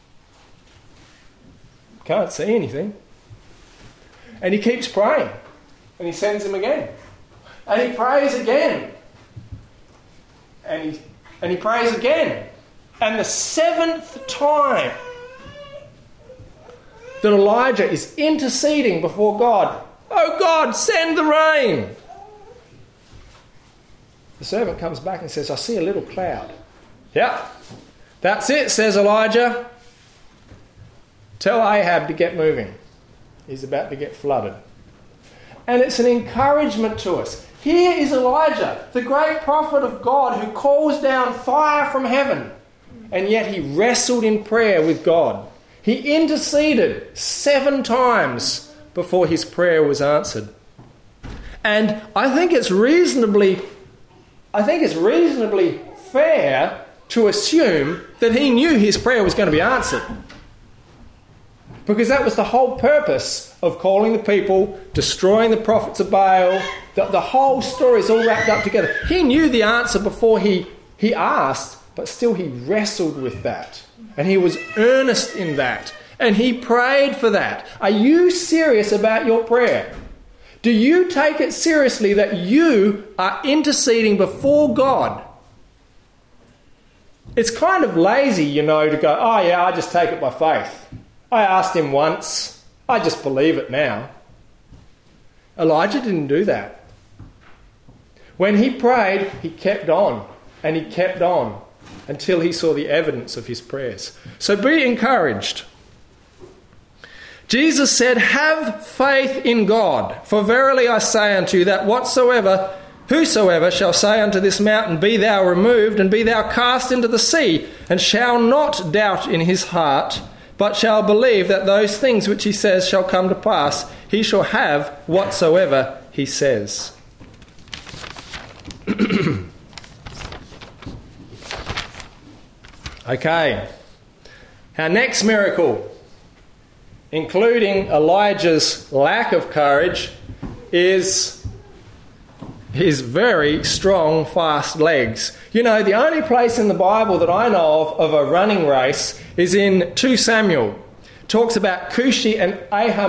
Can't see anything. And he keeps praying. And he sends him again. And he prays again. And he prays again. And the 7th time that Elijah is interceding before God, "Oh God, send the rain." The servant comes back and says, "I see a little cloud." "Yeah, that's it," says Elijah. "Tell Ahab to get moving. He's about to get flooded." And it's an encouragement to us. Here is Elijah, the great prophet of God who calls down fire from heaven. And yet he wrestled in prayer with God. He interceded 7 times before his prayer was answered. And I think it's reasonably fair to assume that he knew his prayer was going to be answered. Because that was the whole purpose of calling the people, destroying the prophets of Baal. The whole story is all wrapped up together. He knew the answer before he asked, but still he wrestled with that. And he was earnest in that. And he prayed for that. Are you serious about your prayer? Do you take it seriously that you are interceding before God? It's kind of lazy, you know, to go, "Oh yeah, I just take it by faith. I asked him once. I just believe it now." Elijah didn't do that. When he prayed, he kept on and he kept on until he saw the evidence of his prayers. So be encouraged. Jesus said, "Have faith in God, for verily I say unto you that whatsoever Whosoever shall say unto this mountain, Be thou removed, and be thou cast into the sea, and shall not doubt in his heart, but shall believe that those things which he says shall come to pass, he shall have whatsoever he says. Okay. Our next miracle, including Elijah's lack of courage, is his very strong, fast legs. You know, the only place in the Bible that I know of a running race is in 2 Samuel. It talks about Cushi and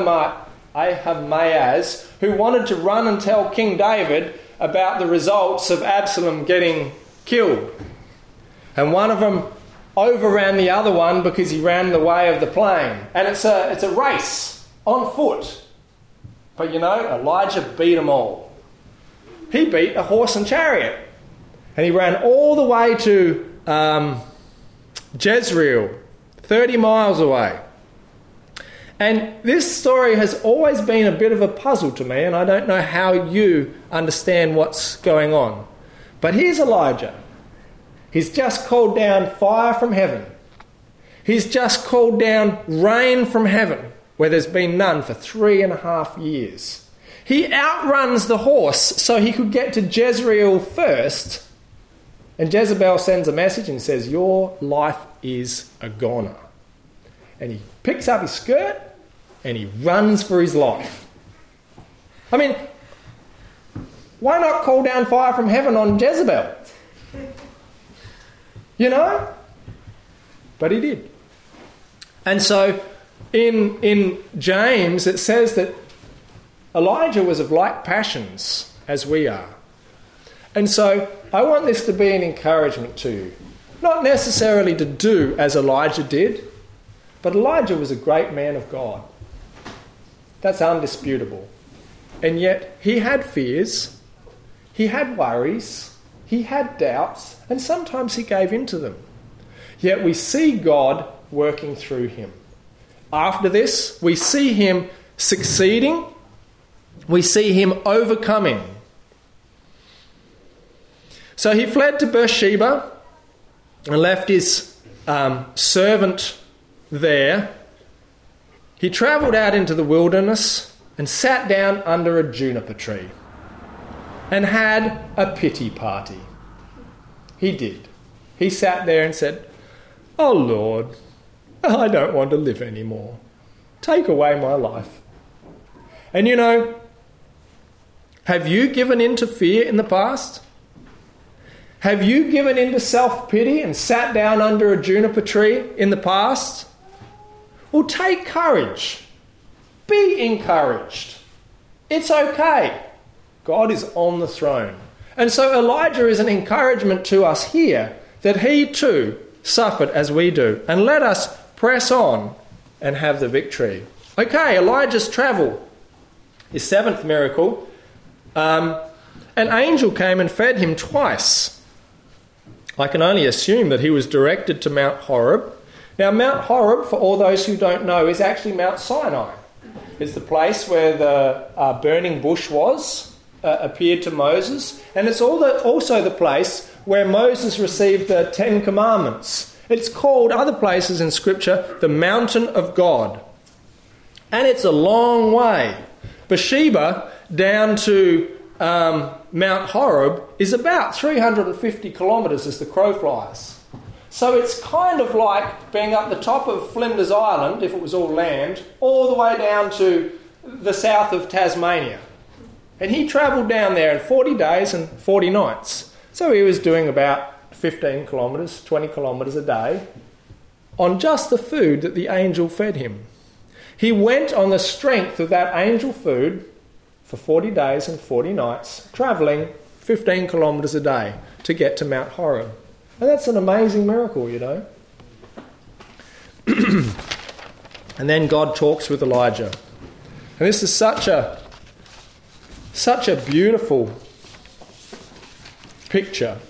Ahimaaz, who wanted to run and tell King David about the results of Absalom getting killed. And one of them overran the other one because he ran the way of the plain. And it's a race on foot. But you know, Elijah beat them all. He beat a horse and chariot. And he ran all the way to Jezreel, 30 miles away. And this story has always been a bit of a puzzle to me, and I don't know how you understand what's going on. But here's Elijah. He's just called down fire from heaven. He's just called down rain from heaven, where there's been none for 3.5 years. He outruns the horse so he could get to Jezreel first. And Jezebel sends a message and says, Your life is a goner. And he picks up his skirt and he runs for his life. I mean, why not call down fire from heaven on Jezebel? You know? But he did. And so in James it says that Elijah was of like passions as we are. And so I want this to be an encouragement to you. Not necessarily to do as Elijah did, but Elijah was a great man of God. That's undisputable. And yet he had fears, he had worries, he had doubts, and sometimes he gave in to them. Yet we see God working through him. After this, we see him succeeding, we see him overcoming. So he fled to Beersheba and left his servant there. He travelled out into the wilderness and sat down under a juniper tree and had a pity party. He did. He sat there and said, Oh Lord, I don't want to live anymore. Take away my life. And you know, have you given in to fear in the past? Have you given in to self-pity and sat down under a juniper tree in the past? Well, take courage. Be encouraged. It's okay. God is on the throne. And so Elijah is an encouragement to us here that he too suffered as we do. And let us press on and have the victory. Okay, Elijah's travel. His 7th miracle. An angel came and fed him twice. I can only assume that he was directed to Mount Horeb. Now, Mount Horeb, for all those who don't know, is actually Mount Sinai. It's the place where the burning bush appeared to Moses. And it's also the place where Moses received the 10 Commandments. It's called, other places in Scripture, the Mountain of God. And it's a long way. Beersheba down to Mount Horeb is about 350 kilometres as the crow flies. So it's kind of like being up the top of Flinders Island, if it was all land, all the way down to the south of Tasmania. And he travelled down there in 40 days and 40 nights. So he was doing about 15 kilometres, 20 kilometres a day on just the food that the angel fed him. He went on the strength of that angel food for 40 days and 40 nights, travelling 15 kilometres a day to get to Mount Horeb. And that's an amazing miracle, you know. And then God talks with Elijah. And this is such a beautiful picture.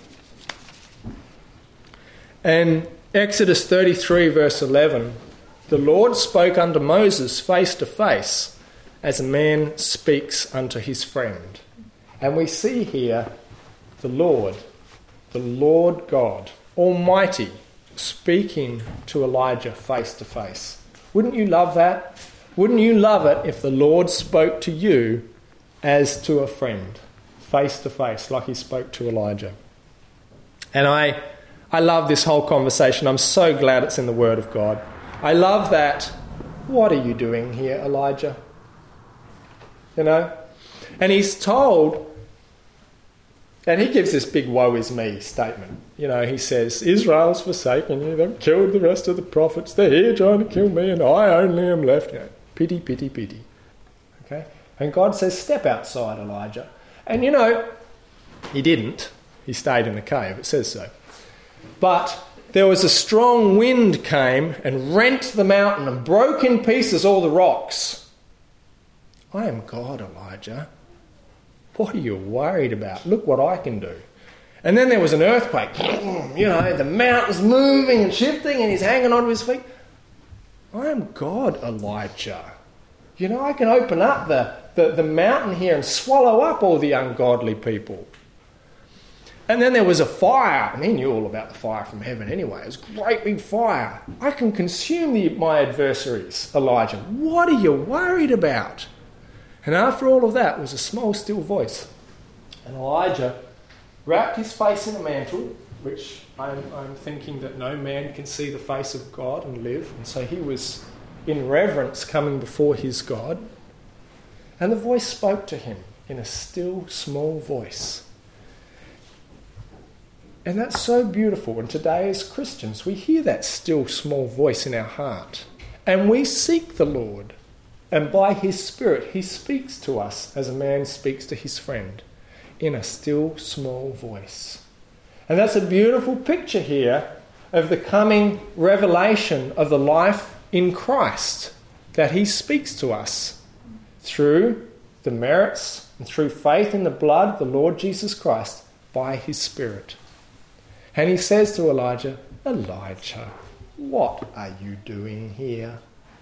And Exodus 33 verse 11, the Lord spoke unto Moses face to face, as a man speaks unto his friend. And we see here the Lord God, Almighty, speaking to Elijah face to face. Wouldn't you love that? Wouldn't you love it if the Lord spoke to you as to a friend, face to face, like he spoke to Elijah? And I love this whole conversation. I'm so glad it's in the Word of God. I love that. What are you doing here, Elijah? You know? And he's told, and he gives this big woe is me statement. You know, he says, Israel's forsaken you, they've killed the rest of the prophets, they're here trying to kill me, and I only am left. You know, pity, pity, pity. Okay? And God says, step outside, Elijah. And you know, he didn't. He stayed in the cave, it says so. But there was a strong wind came and rent the mountain and broke in pieces all the rocks. I am God, Elijah. What are you worried about? Look what I can do. And then there was an earthquake. You know, the mountain's moving and shifting and he's hanging onto his feet. I am God, Elijah. You know, I can open up the mountain here and swallow up all the ungodly people. And then there was a fire, and he knew all about the fire from heaven anyway. It was a great big fire. I can consume my adversaries, Elijah. What are you worried about? And after all of that was a small, still voice. And Elijah wrapped his face in a mantle, which I'm thinking that no man can see the face of God and live. And so he was in reverence coming before his God. And the voice spoke to him in a still, small voice. And that's so beautiful. And today as Christians, we hear that still, small voice in our heart. And we seek the Lord. And by his Spirit, he speaks to us as a man speaks to his friend in a still, small voice. And that's a beautiful picture here of the coming revelation of the life in Christ, that he speaks to us through the merits and through faith in the blood of the Lord Jesus Christ by his Spirit. And he says to Elijah, Elijah, what are you doing here?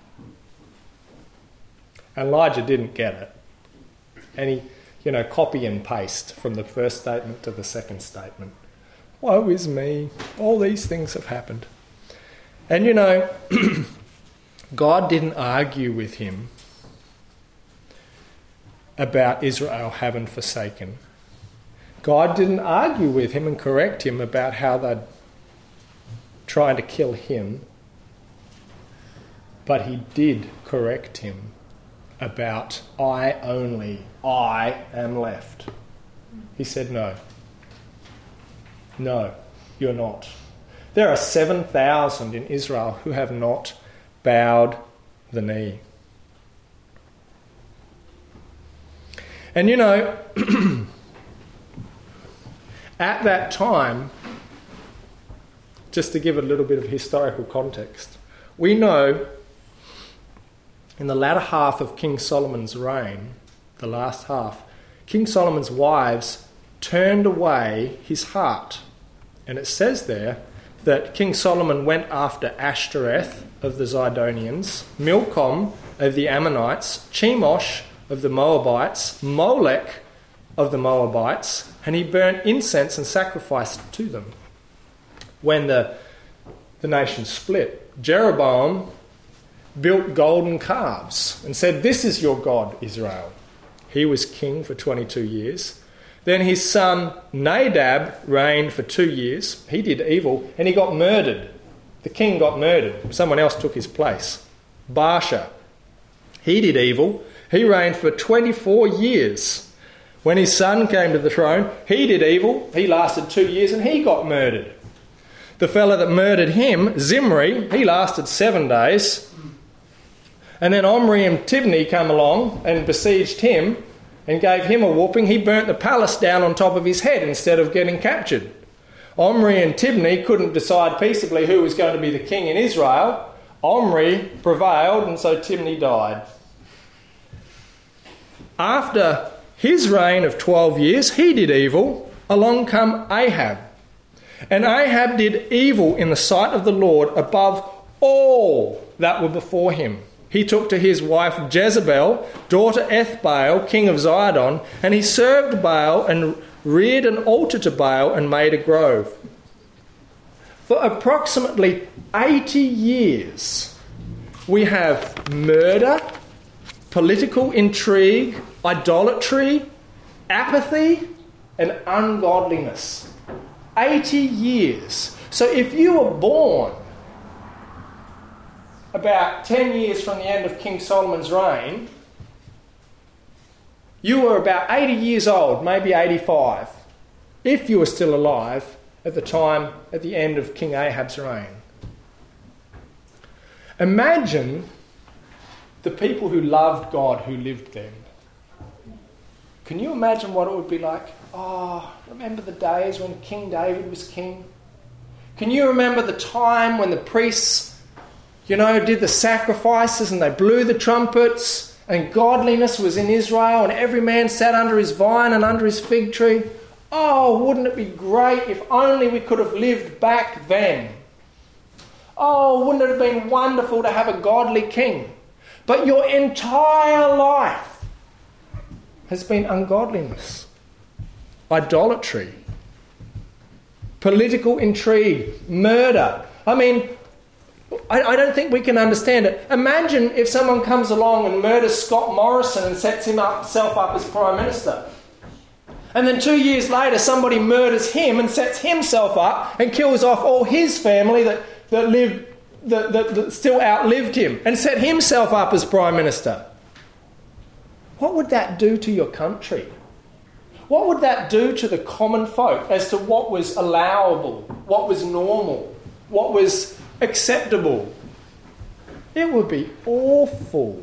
And Elijah didn't get it. And he, copy and paste from the first statement to the second statement. Woe is me. All these things have happened. And God didn't argue with him about Israel having forsaken. God didn't argue with him and correct him about how they'd trying to kill him. But he did correct him about I am left. He said, no, you're not. There are 7,000 in Israel who have not bowed the knee. And at that time, just to give a little bit of historical context, we know in the latter half of King Solomon's reign, the last half, King Solomon's wives turned away his heart. And it says there that King Solomon went after Ashtoreth of the Zidonians, Milcom of the Ammonites, Chemosh of the Moabites, Molech of the Moabites, and he burnt incense and sacrificed to them. When the nation split, Jeroboam built golden calves and said, this is your God, Israel. He was king for 22 years. Then his son Nadab reigned for 2 years. He did evil and he got murdered. The king got murdered. Someone else took his place. Baasha. He did evil. He reigned for 24 years. When his son came to the throne, he did evil. He lasted 2 years and he got murdered. The fellow that murdered him, Zimri, he lasted 7 days. And then Omri and Tibni came along and besieged him and gave him a whooping. He burnt the palace down on top of his head instead of getting captured. Omri and Tibni couldn't decide peaceably who was going to be the king in Israel. Omri prevailed and so Tibni died. After his reign of 12 years, he did evil. Along come Ahab. And Ahab did evil in the sight of the Lord above all that were before him. he took to his wife Jezebel, daughter Ethbaal, king of Zidon, and he served Baal and reared an altar to Baal and made a grove. For approximately 80 years, we have murder, political intrigue, idolatry, apathy, and ungodliness. 80 years. So if you were born about 10 years from the end of King Solomon's reign, you were about 80 years old, maybe 85, if you were still alive at the end of King Ahab's reign. Imagine the people who loved God who lived then. Can you imagine what it would be like? Oh, remember the days when King David was king? Can you remember the time when the priests, did the sacrifices and they blew the trumpets and godliness was in Israel and every man sat under his vine and under his fig tree? Oh, wouldn't it be great if only we could have lived back then? Oh, wouldn't it have been wonderful to have a godly king? But your entire life has been ungodliness, idolatry, political intrigue, murder. I mean, I don't think we can understand it. Imagine if someone comes along and murders Scott Morrison and sets himself up as Prime Minister. And then 2 years later, somebody murders him and sets himself up and kills off all his family that still outlived him and set himself up as Prime Minister. What would that do to your country? What would that do to the common folk as to what was allowable, what was normal, what was acceptable? It would be awful.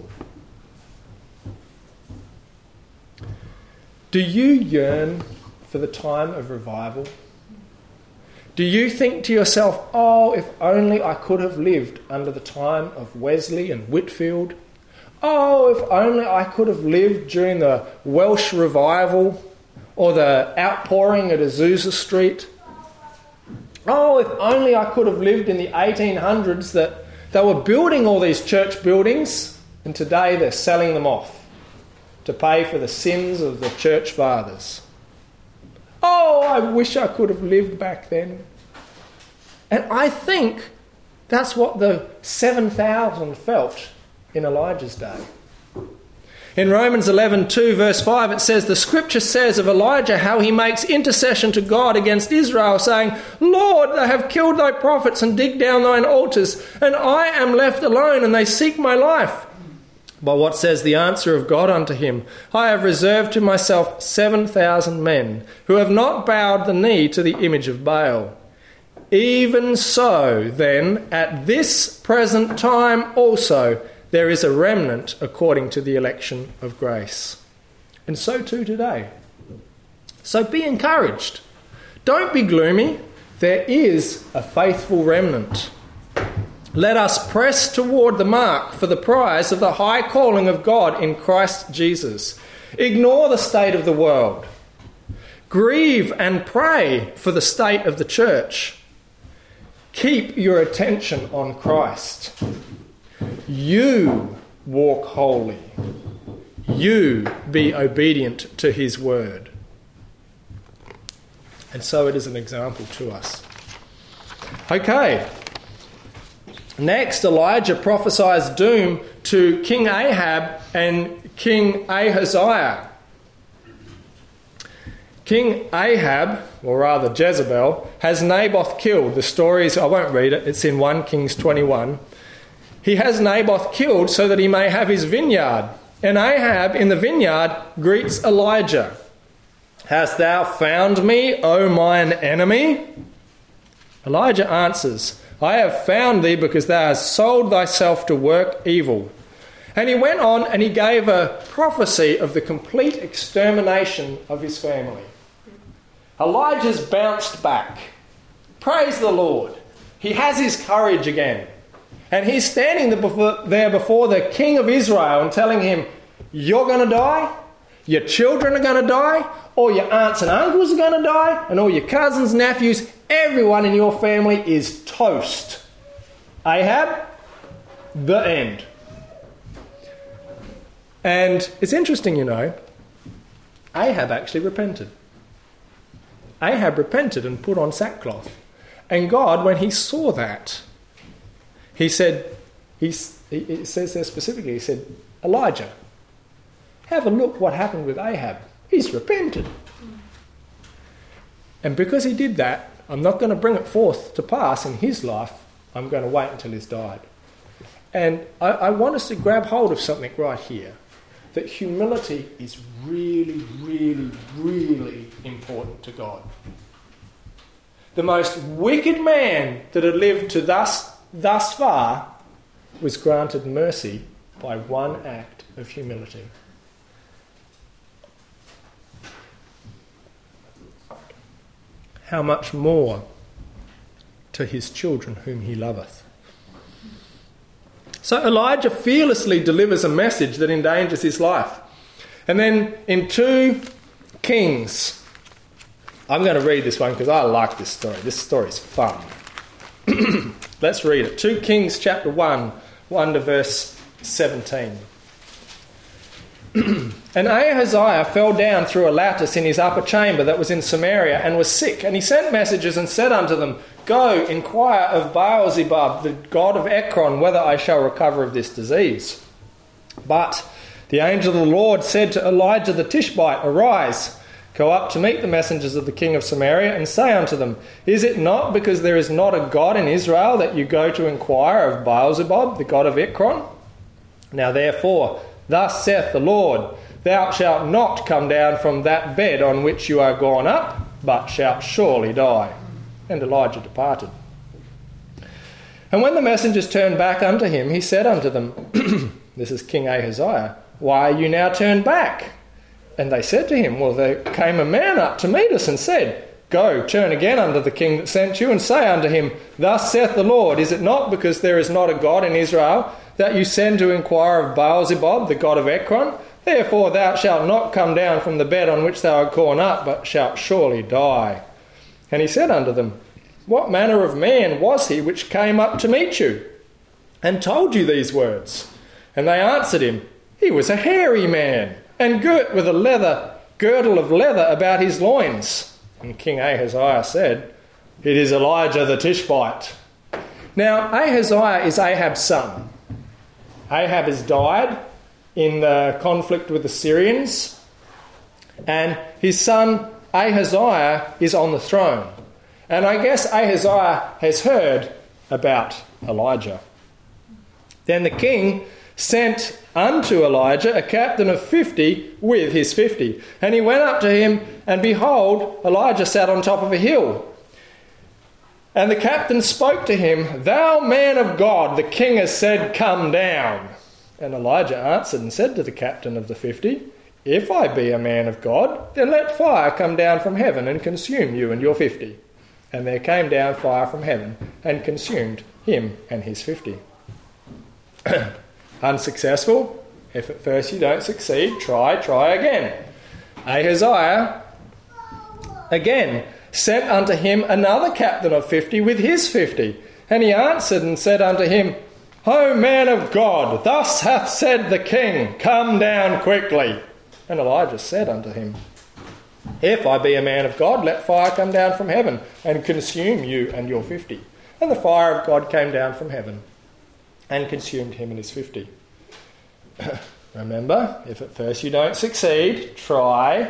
Do you yearn for the time of revival? Do you think to yourself, oh, if only I could have lived under the time of Wesley and Whitfield? Oh, if only I could have lived during the Welsh revival or the outpouring at Azusa Street? Oh, if only I could have lived in the 1800s that they were building all these church buildings and today they're selling them off to pay for the sins of the church fathers. Oh, I wish I could have lived back then. And I think that's what the 7,000 felt in Elijah's day. In Romans 11:2 verse 5 it says, the scripture says of Elijah how he makes intercession to God against Israel, saying, Lord, they have killed thy prophets and digged down thine altars, and I am left alone, and they seek my life. But what says the answer of God unto him? I have reserved to myself 7,000 men who have not bowed the knee to the image of Baal. Even so, then, at this present time also, there is a remnant according to the election of grace. And so too today. So be encouraged. Don't be gloomy. There is a faithful remnant. Let us press toward the mark for the prize of the high calling of God in Christ Jesus. Ignore the state of the world. Grieve and pray for the state of the church. Keep your attention on Christ. You walk holy. You be obedient to his word. And so it is an example to us. Okay. Next, Elijah prophesies doom to King Ahab and King Ahaziah. King Ahab, or rather Jezebel, has Naboth killed. The story is, I won't read it, it's in 1 Kings 21. He has Naboth killed so that he may have his vineyard. And Ahab in the vineyard greets Elijah. Hast thou found me, O mine enemy? Elijah answers, I have found thee because thou hast sold thyself to work evil. And he went on and he gave a prophecy of the complete extermination of his family. Elijah's bounced back. Praise the Lord. He has his courage again. And he's standing there before the king of Israel and telling him, you're going to die, your children are going to die, all your aunts and uncles are going to die, and all your cousins, nephews, everyone in your family is toast. Ahab, the end. And it's interesting, you know, Ahab actually repented. Ahab repented and put on sackcloth. And God, when he saw that, he said, it says there specifically, he said, Elijah, have a look what happened with Ahab. He's repented. And because he did that, I'm not going to bring it forth to pass in his life. I'm going to wait until he's died. And I want us to grab hold of something right here. That humility is really, really, really important to God. The most wicked man that had lived to thus far was granted mercy by one act of humility. How much more to his children whom he loveth. So Elijah fearlessly delivers a message that endangers his life. And then in 2 Kings, I'm going to read this one because I like this story. This story is fun. Let's read it. 2 Kings chapter 1 to verse 17. And Ahaziah fell down through a lattice in his upper chamber that was in Samaria and was sick. And he sent messengers and said unto them, Go, inquire of Baal-zebub, the god of Ekron, whether I shall recover of this disease. But the angel of the Lord said to Elijah the Tishbite, Arise, go up to meet the messengers of the king of Samaria, and say unto them, Is it not because there is not a God in Israel that you go to inquire of Baal-zebub, the god of Ekron? Now therefore, thus saith the Lord, Thou shalt not come down from that bed on which you are gone up, but shalt surely die. And Elijah departed. And when the messengers turned back unto him, he said unto them, This is King Ahaziah, Why are you now turned back? And they said to him, Well, there came a man up to meet us and said, Go, turn again unto the king that sent you, and say unto him, Thus saith the Lord, Is it not because there is not a God in Israel that you send to inquire of Baal-zebub, the god of Ekron? Therefore thou shalt not come down from the bed on which thou art gone up, but shalt surely die. And he said unto them, What manner of man was he which came up to meet you, and told you these words? And they answered him, He was a hairy man, and girt with a girdle of leather about his loins. And King Ahaziah said, It is Elijah the Tishbite. Now Ahaziah is Ahab's son. Ahab has died in the conflict with the Syrians, and his son Ahaziah is on the throne. And I guess Ahaziah has heard about Elijah. Then the king sent unto Elijah a captain of 50 with his 50. And he went up to him, and behold, Elijah sat on top of a hill. And the captain spoke to him, Thou man of God, the king has said, Come down. And Elijah answered and said to the captain of the 50, If I be a man of God, then let fire come down from heaven and consume you and your 50. And there came down fire from heaven and consumed him and his 50. Unsuccessful? If at first you don't succeed, try again. Ahaziah again sent unto him another captain of 50 with his 50. And he answered and said unto him, O man of God, thus hath said the king, Come down quickly. And Elijah said unto him, If I be a man of God, let fire come down from heaven and consume you and your 50. And the fire of God came down from heaven and consumed him and his 50. Remember, if at first you don't succeed, try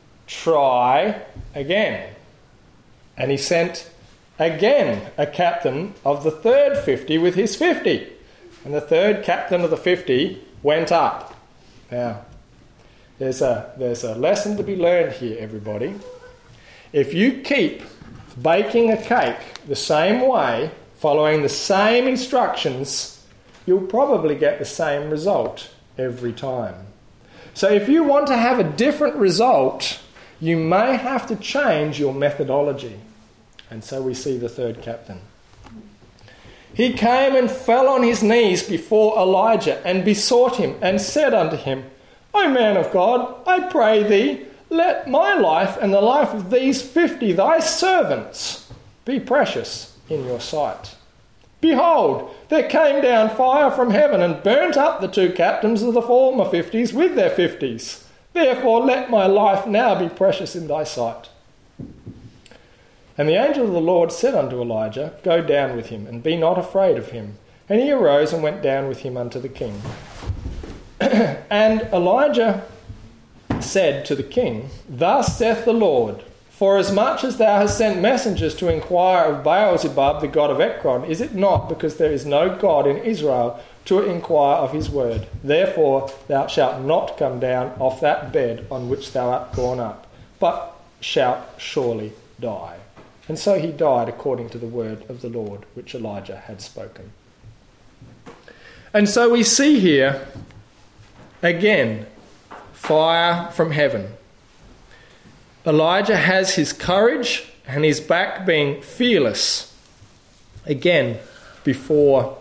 again. And he sent again a captain of the third 50 with his 50. And the third captain of the 50 went up. Now, there's a lesson to be learned here, everybody. If you keep baking a cake the same way, following the same instructions, you'll probably get the same result every time. So if you want to have a different result, you may have to change your methodology. And so we see the third captain. He came and fell on his knees before Elijah and besought him and said unto him, O man of God, I pray thee, let my life and the life of these 50 thy servants be precious in your sight. Behold, there came down fire from heaven and burnt up the 2 captains of the former 50s with their 50s. Therefore let my life now be precious in thy sight. And the angel of the Lord said unto Elijah, Go down with him, and be not afraid of him. And he arose and went down with him unto the king. And Elijah said to the king, Thus saith the Lord, Forasmuch as thou hast sent messengers to inquire of Baal-zebub, the god of Ekron, is it not because there is no God in Israel to inquire of his word? Therefore thou shalt not come down off that bed on which thou art gone up, but shalt surely die. And so he died according to the word of the Lord, which Elijah had spoken. And so we see here, again, fire from heaven. Elijah has his courage and his back being fearless, again, before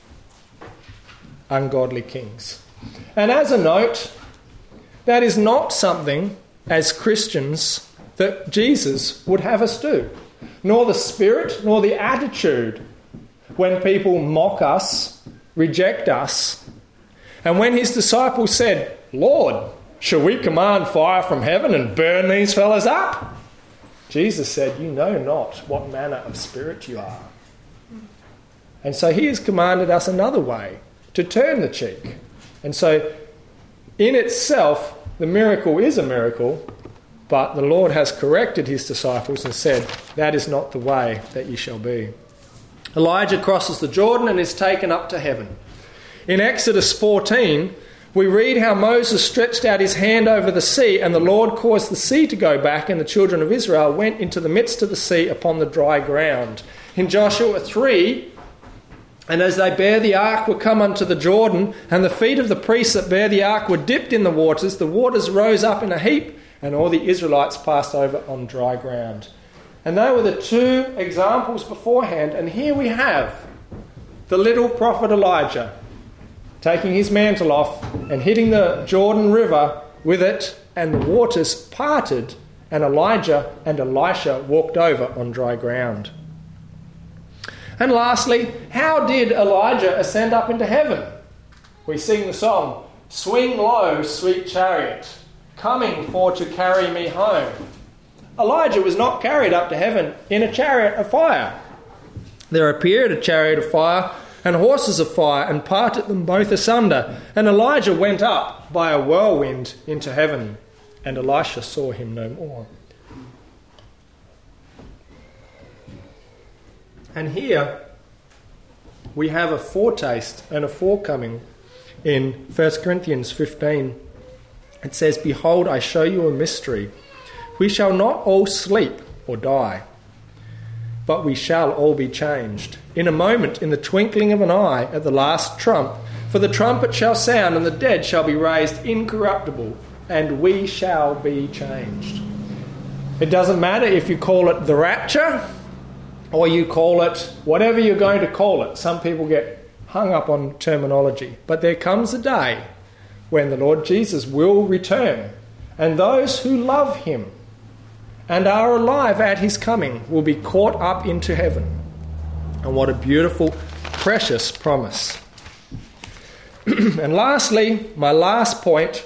ungodly kings. And as a note, that is not something, as Christians, that Jesus would have us do, nor the spirit, nor the attitude when people mock us, reject us. And when his disciples said, Lord, shall we command fire from heaven and burn these fellas up? Jesus said, You know not what manner of spirit you are. And so he has commanded us another way, to turn the cheek. And so in itself, the miracle is a miracle, but the Lord has corrected his disciples and said, That is not the way that ye shall be. Elijah crosses the Jordan and is taken up to heaven. In Exodus 14, we read how Moses stretched out his hand over the sea, and the Lord caused the sea to go back, and the children of Israel went into the midst of the sea upon the dry ground. In Joshua 3, and as they bare the ark were come unto the Jordan, and the feet of the priests that bare the ark were dipped in the waters rose up in a heap, and all the Israelites passed over on dry ground. And they were the 2 examples beforehand, and here we have the little prophet Elijah taking his mantle off and hitting the Jordan River with it, and the waters parted, and Elijah and Elisha walked over on dry ground. And lastly, how did Elijah ascend up into heaven? We sing the song, Swing low, sweet chariot, coming for to carry me home. Elijah was not carried up to heaven in a chariot of fire. There appeared a chariot of fire and horses of fire, and parted them both asunder. And Elijah went up by a whirlwind into heaven, and Elisha saw him no more. And here we have a foretaste and a forecoming in 1 Corinthians 15. It says, Behold, I show you a mystery. We shall not all sleep or die, but we shall all be changed. In a moment, in the twinkling of an eye, at the last trump. For the trumpet shall sound, and the dead shall be raised incorruptible, and we shall be changed. It doesn't matter if you call it the rapture, or you call it whatever you're going to call it. Some people get hung up on terminology. But there comes a day when the Lord Jesus will return, and those who love him and are alive at his coming will be caught up into heaven. And what a beautiful, precious promise. And lastly, my last point,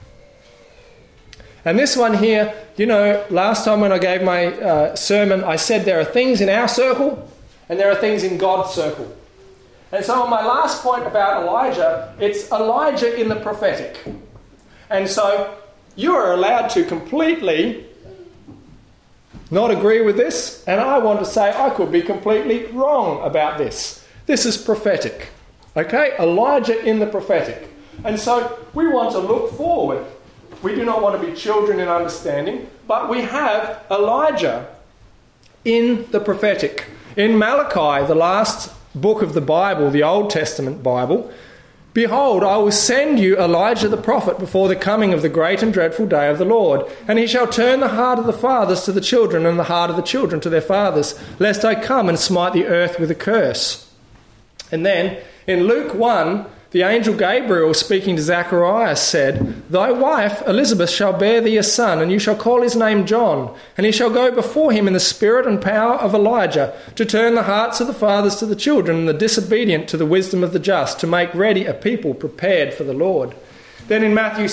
and this one here, you know, last time when I gave my sermon, I said there are things in our circle and there are things in God's circle. And so on my last point about Elijah, it's Elijah in the prophetic. And so you are allowed to completely not agree with this, and I want to say I could be completely wrong about this. This is prophetic. Okay? Elijah in the prophetic. And so we want to look forward. We do not want to be children in understanding, but we have Elijah in the prophetic. In Malachi, the last book of the Bible, the Old Testament Bible, Behold, I will send you Elijah the prophet before the coming of the great and dreadful day of the Lord. And he shall turn the heart of the fathers to the children, and the heart of the children to their fathers, lest I come and smite the earth with a curse. And then in Luke 1, the angel Gabriel, speaking to Zacharias, said, "Thy wife Elizabeth shall bear thee a son, and you shall call his name John. And he shall go before him in the spirit and power of Elijah, to turn the hearts of the fathers to the children, and the disobedient to the wisdom of the just, to make ready a people prepared for the Lord." Then in Matthew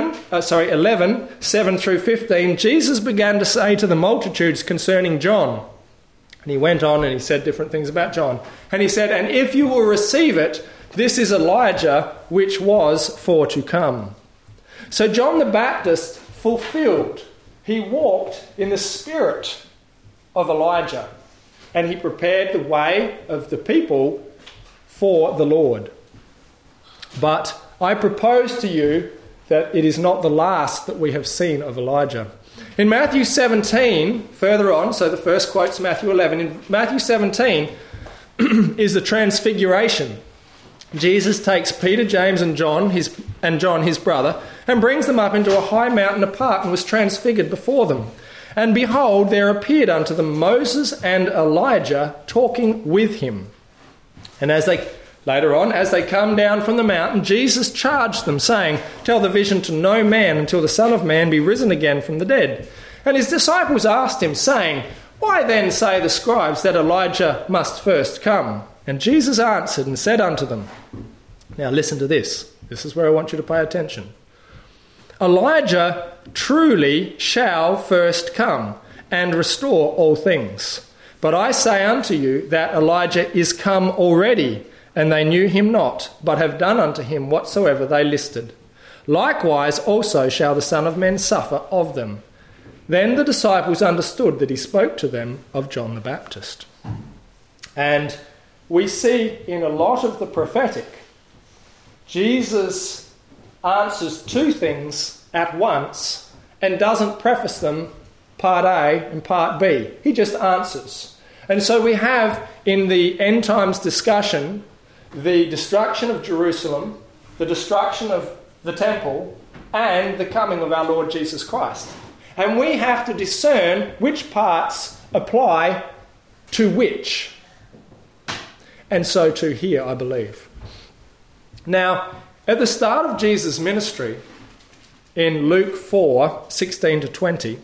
11, 7 through 15, Jesus began to say to the multitudes concerning John. And he went on and he said different things about John. And he said, "And if you will receive it, this is Elijah, which was for to come." So John the Baptist fulfilled. He walked in the spirit of Elijah, and he prepared the way of the people for the Lord. But I propose to you that it is not the last that we have seen of Elijah. In Matthew 17, further on, so the first quote's Matthew 11, in Matthew 17 is the transfiguration. Jesus takes Peter, James and John, his brother, and brings them up into a high mountain apart, and was transfigured before them. And behold, there appeared unto them Moses and Elijah talking with him. And later on, as they come down from the mountain, Jesus charged them, saying, "Tell the vision to no man until the Son of Man be risen again from the dead." And his disciples asked him, saying, "Why then say the scribes that Elijah must first come?" And Jesus answered and said unto them, now listen to this. This is where I want you to pay attention. "Elijah truly shall first come and restore all things. But I say unto you that Elijah is come already, and they knew him not, but have done unto him whatsoever they listed. Likewise also shall the Son of Man suffer of them." Then the disciples understood that he spoke to them of John the Baptist. And we see in a lot of the prophetic, Jesus answers two things at once and doesn't preface them part A and part B. He just answers. And so we have in the end times discussion the destruction of Jerusalem, the destruction of the temple, and the coming of our Lord Jesus Christ. And we have to discern which parts apply to which. And so too here, I believe. Now, at the start of Jesus' ministry, in Luke 4, 16 to 20,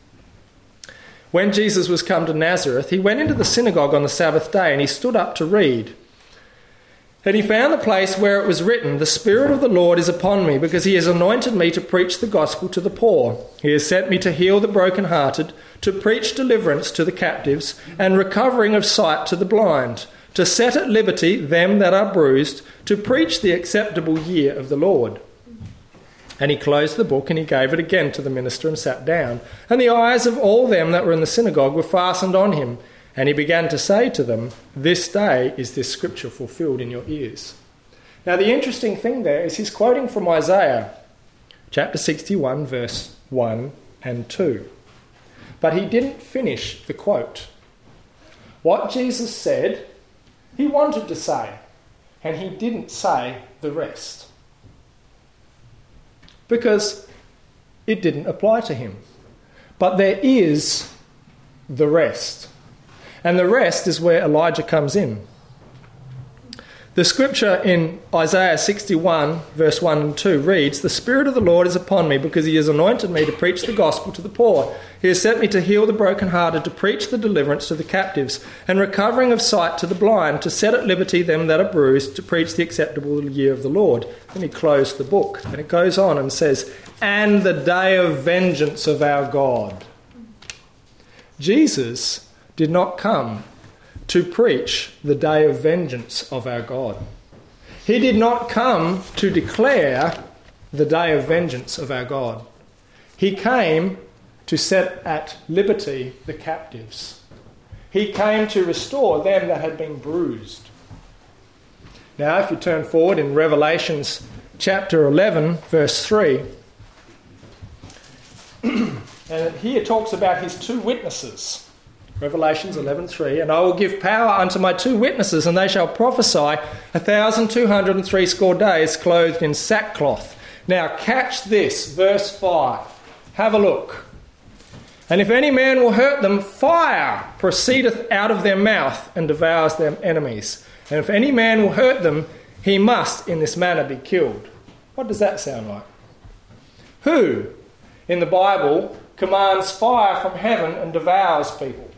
when Jesus was come to Nazareth, he went into the synagogue on the Sabbath day, and he stood up to read. And he found the place where it was written, "The Spirit of the Lord is upon me, because he has anointed me to preach the gospel to the poor. He has sent me to heal the brokenhearted, to preach deliverance to the captives, and recovering of sight to the blind, to set at liberty them that are bruised, to preach the acceptable year of the Lord." And he closed the book, and he gave it again to the minister, and sat down. And the eyes of all them that were in the synagogue were fastened on him. And he began to say to them, "This day is this scripture fulfilled in your ears." Now the interesting thing there is he's quoting from Isaiah chapter 61 verse 1 and 2. But he didn't finish the quote. What Jesus said, he wanted to say, and he didn't say the rest. Because it didn't apply to him. But there is the rest. And the rest is where Elijah comes in. The scripture in Isaiah 61 verse 1 and 2 reads, "The Spirit of the Lord is upon me, because he has anointed me to preach the gospel to the poor. He has sent me to heal the brokenhearted, to preach the deliverance to the captives, and recovering of sight to the blind, to set at liberty them that are bruised, to preach the acceptable year of the Lord." Then he closed the book, and it goes on and says, "And the day of vengeance of our God." Jesus did not come to preach the day of vengeance of our God. He did not come to declare the day of vengeance of our God. He came to set at liberty the captives. He came to restore them that had been bruised. Now, if you turn forward in Revelations chapter 11, verse 3, and here talks about his two witnesses. Revelations 11:3, "And I will give power unto my two witnesses, and they shall prophesy 1,260 days, clothed in sackcloth." Now catch this, verse 5. Have a look. "And if any man will hurt them, fire proceedeth out of their mouth, and devours their enemies. And if any man will hurt them, he must in this manner be killed. What does that sound like? Who in the Bible commands fire from heaven and devours people?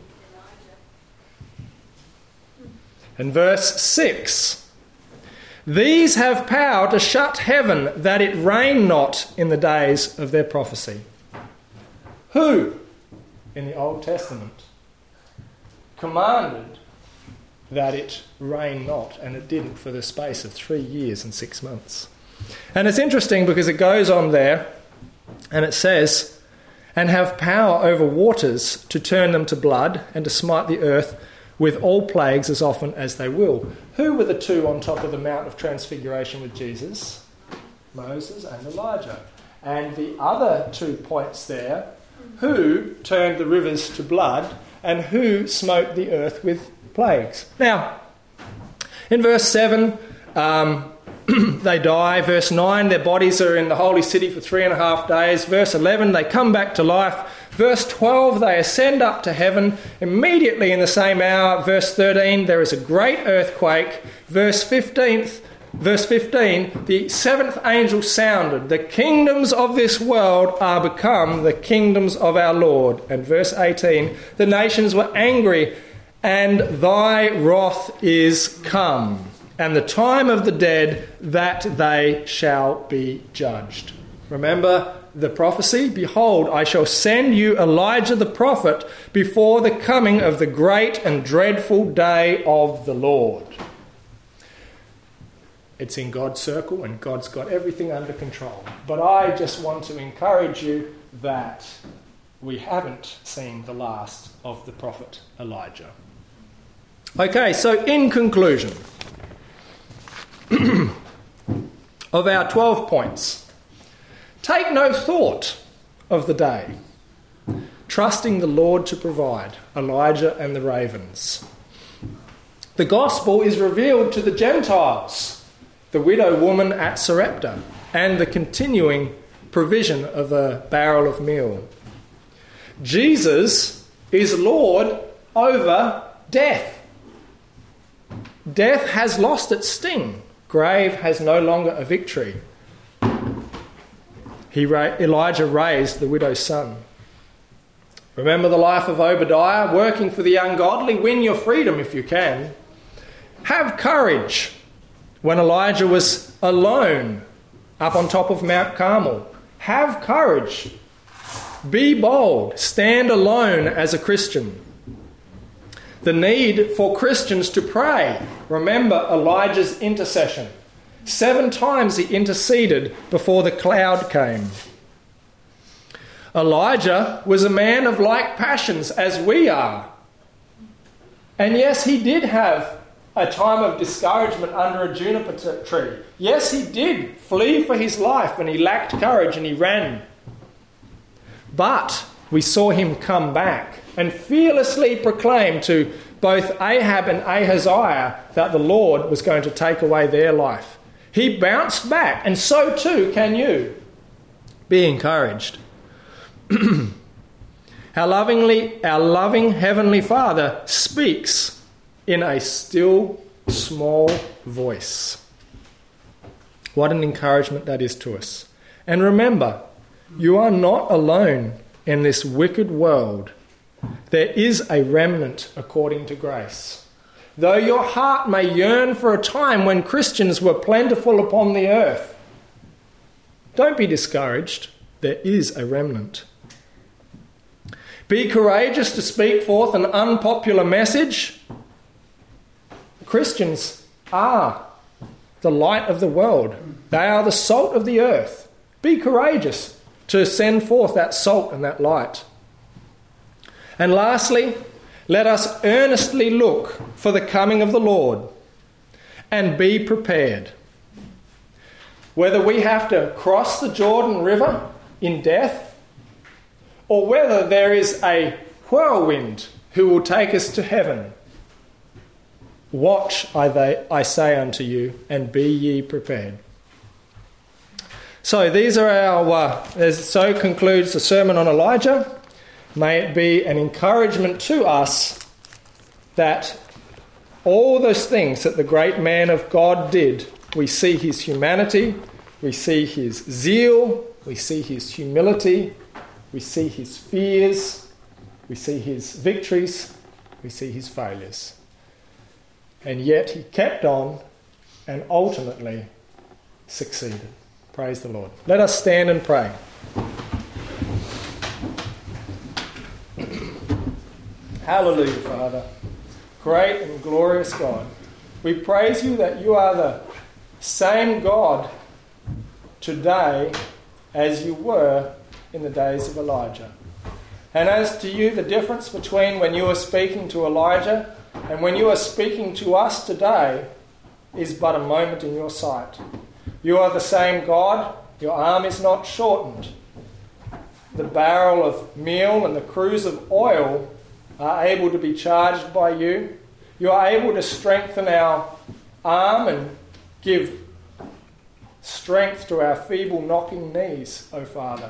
And verse 6. These have power to shut heaven that it rain not in the days of their prophecy. Who in the Old Testament commanded that it rain not, and it didn't for the space of 3 years and 6 months? And it's interesting because it goes on there and it says, and have power over waters to turn them to blood and to smite the earth with all plagues as often as they will. Who were the two on top of the Mount of Transfiguration with Jesus? Moses and Elijah. And the other 2 points there, who turned the rivers to blood and who smote the earth with plagues. Now, in verse 7, they die. Verse 9, their bodies are in the holy city for 3.5 days. Verse 11, they come back to life. Verse 12, they ascend up to heaven. Immediately in the same hour, verse 13, there is a great earthquake. Verse 15, the seventh angel sounded. The kingdoms of this world are become the kingdoms of our Lord. And verse 18, the nations were angry, and thy wrath is come, and the time of the dead that they shall be judged. Remember the prophecy? Behold, I shall send you Elijah the prophet before the coming of the great and dreadful day of the Lord. It's in God's circle and God's got everything under control. But I just want to encourage you that we haven't seen the last of the prophet Elijah. Okay, so in conclusion of our 12 points, take no thought of the day, trusting the Lord to provide, Elijah and the ravens. The gospel is revealed to the Gentiles, the widow woman at Sarepta, and the continuing provision of a barrel of meal. Jesus is Lord over death. Death has lost its sting. Grave has no longer a victory. Elijah raised the widow's son. Remember the life of Obadiah, working for the ungodly. Win your freedom if you can. Have courage. When Elijah was alone up on top of Mount Carmel, have courage. Be bold. Stand alone as a Christian. The need for Christians to pray. Remember Elijah's intercession. 7 times he interceded before the cloud came. Elijah was a man of like passions as we are. And yes, he did have a time of discouragement under a juniper tree. Yes, he did flee for his life and he lacked courage and he ran. But we saw him come back and fearlessly proclaim to both Ahab and Ahaziah that the Lord was going to take away their life. He bounced back, and so too can you. Be encouraged. Our loving Heavenly Father speaks in a still, small voice. What an encouragement that is to us. And remember, you are not alone in this wicked world. There is a remnant according to grace. Though your heart may yearn for a time when Christians were plentiful upon the earth, don't be discouraged. There is a remnant. Be courageous to speak forth an unpopular message. Christians are the light of the world. They are the salt of the earth. Be courageous to send forth that salt and that light. And lastly, let us earnestly look for the coming of the Lord and be prepared. Whether we have to cross the Jordan River in death, or whether there is a whirlwind who will take us to heaven, watch, I say unto you, and be ye prepared. So these are our. So concludes the sermon on Elijah. May it be an encouragement to us that all those things that the great man of God did we see his humanity, we see his zeal, we see his humility, we see his fears, we see his victories, we see his failures. And yet he kept on and ultimately succeeded. Praise the Lord. Let us stand and pray. Hallelujah, Father. Great and glorious God. We praise you that you are the same God today as you were in the days of Elijah. And as to you, the difference between when you were speaking to Elijah and when you are speaking to us today is but a moment in your sight. You are the same God. Your arm is not shortened. The barrel of meal and the cruse of oil are able to be charged by you. You are able to strengthen our arm and give strength to our feeble knocking knees, O Father.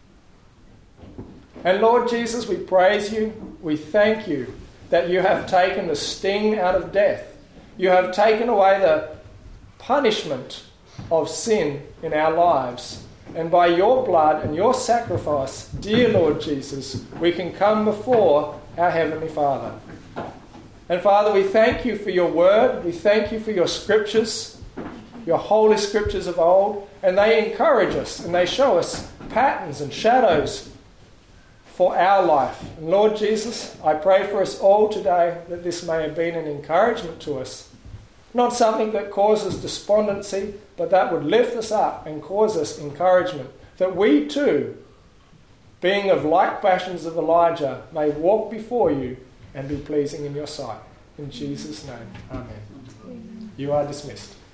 And Lord Jesus, we praise you. We thank you that you have taken the sting out of death. You have taken away the punishment of sin in our lives. And by your blood and your sacrifice, dear Lord Jesus, we can come before our Heavenly Father. And Father, we thank you for your word. We thank you for your scriptures, your holy scriptures of old. And they encourage us and they show us patterns and shadows for our life. And Lord Jesus, I pray for us all today that this may have been an encouragement to us. Not something that causes despondency, but that would lift us up and cause us encouragement. That we too, being of like passions of Elijah, may walk before you and be pleasing in your sight. In Jesus' name, amen. You are dismissed.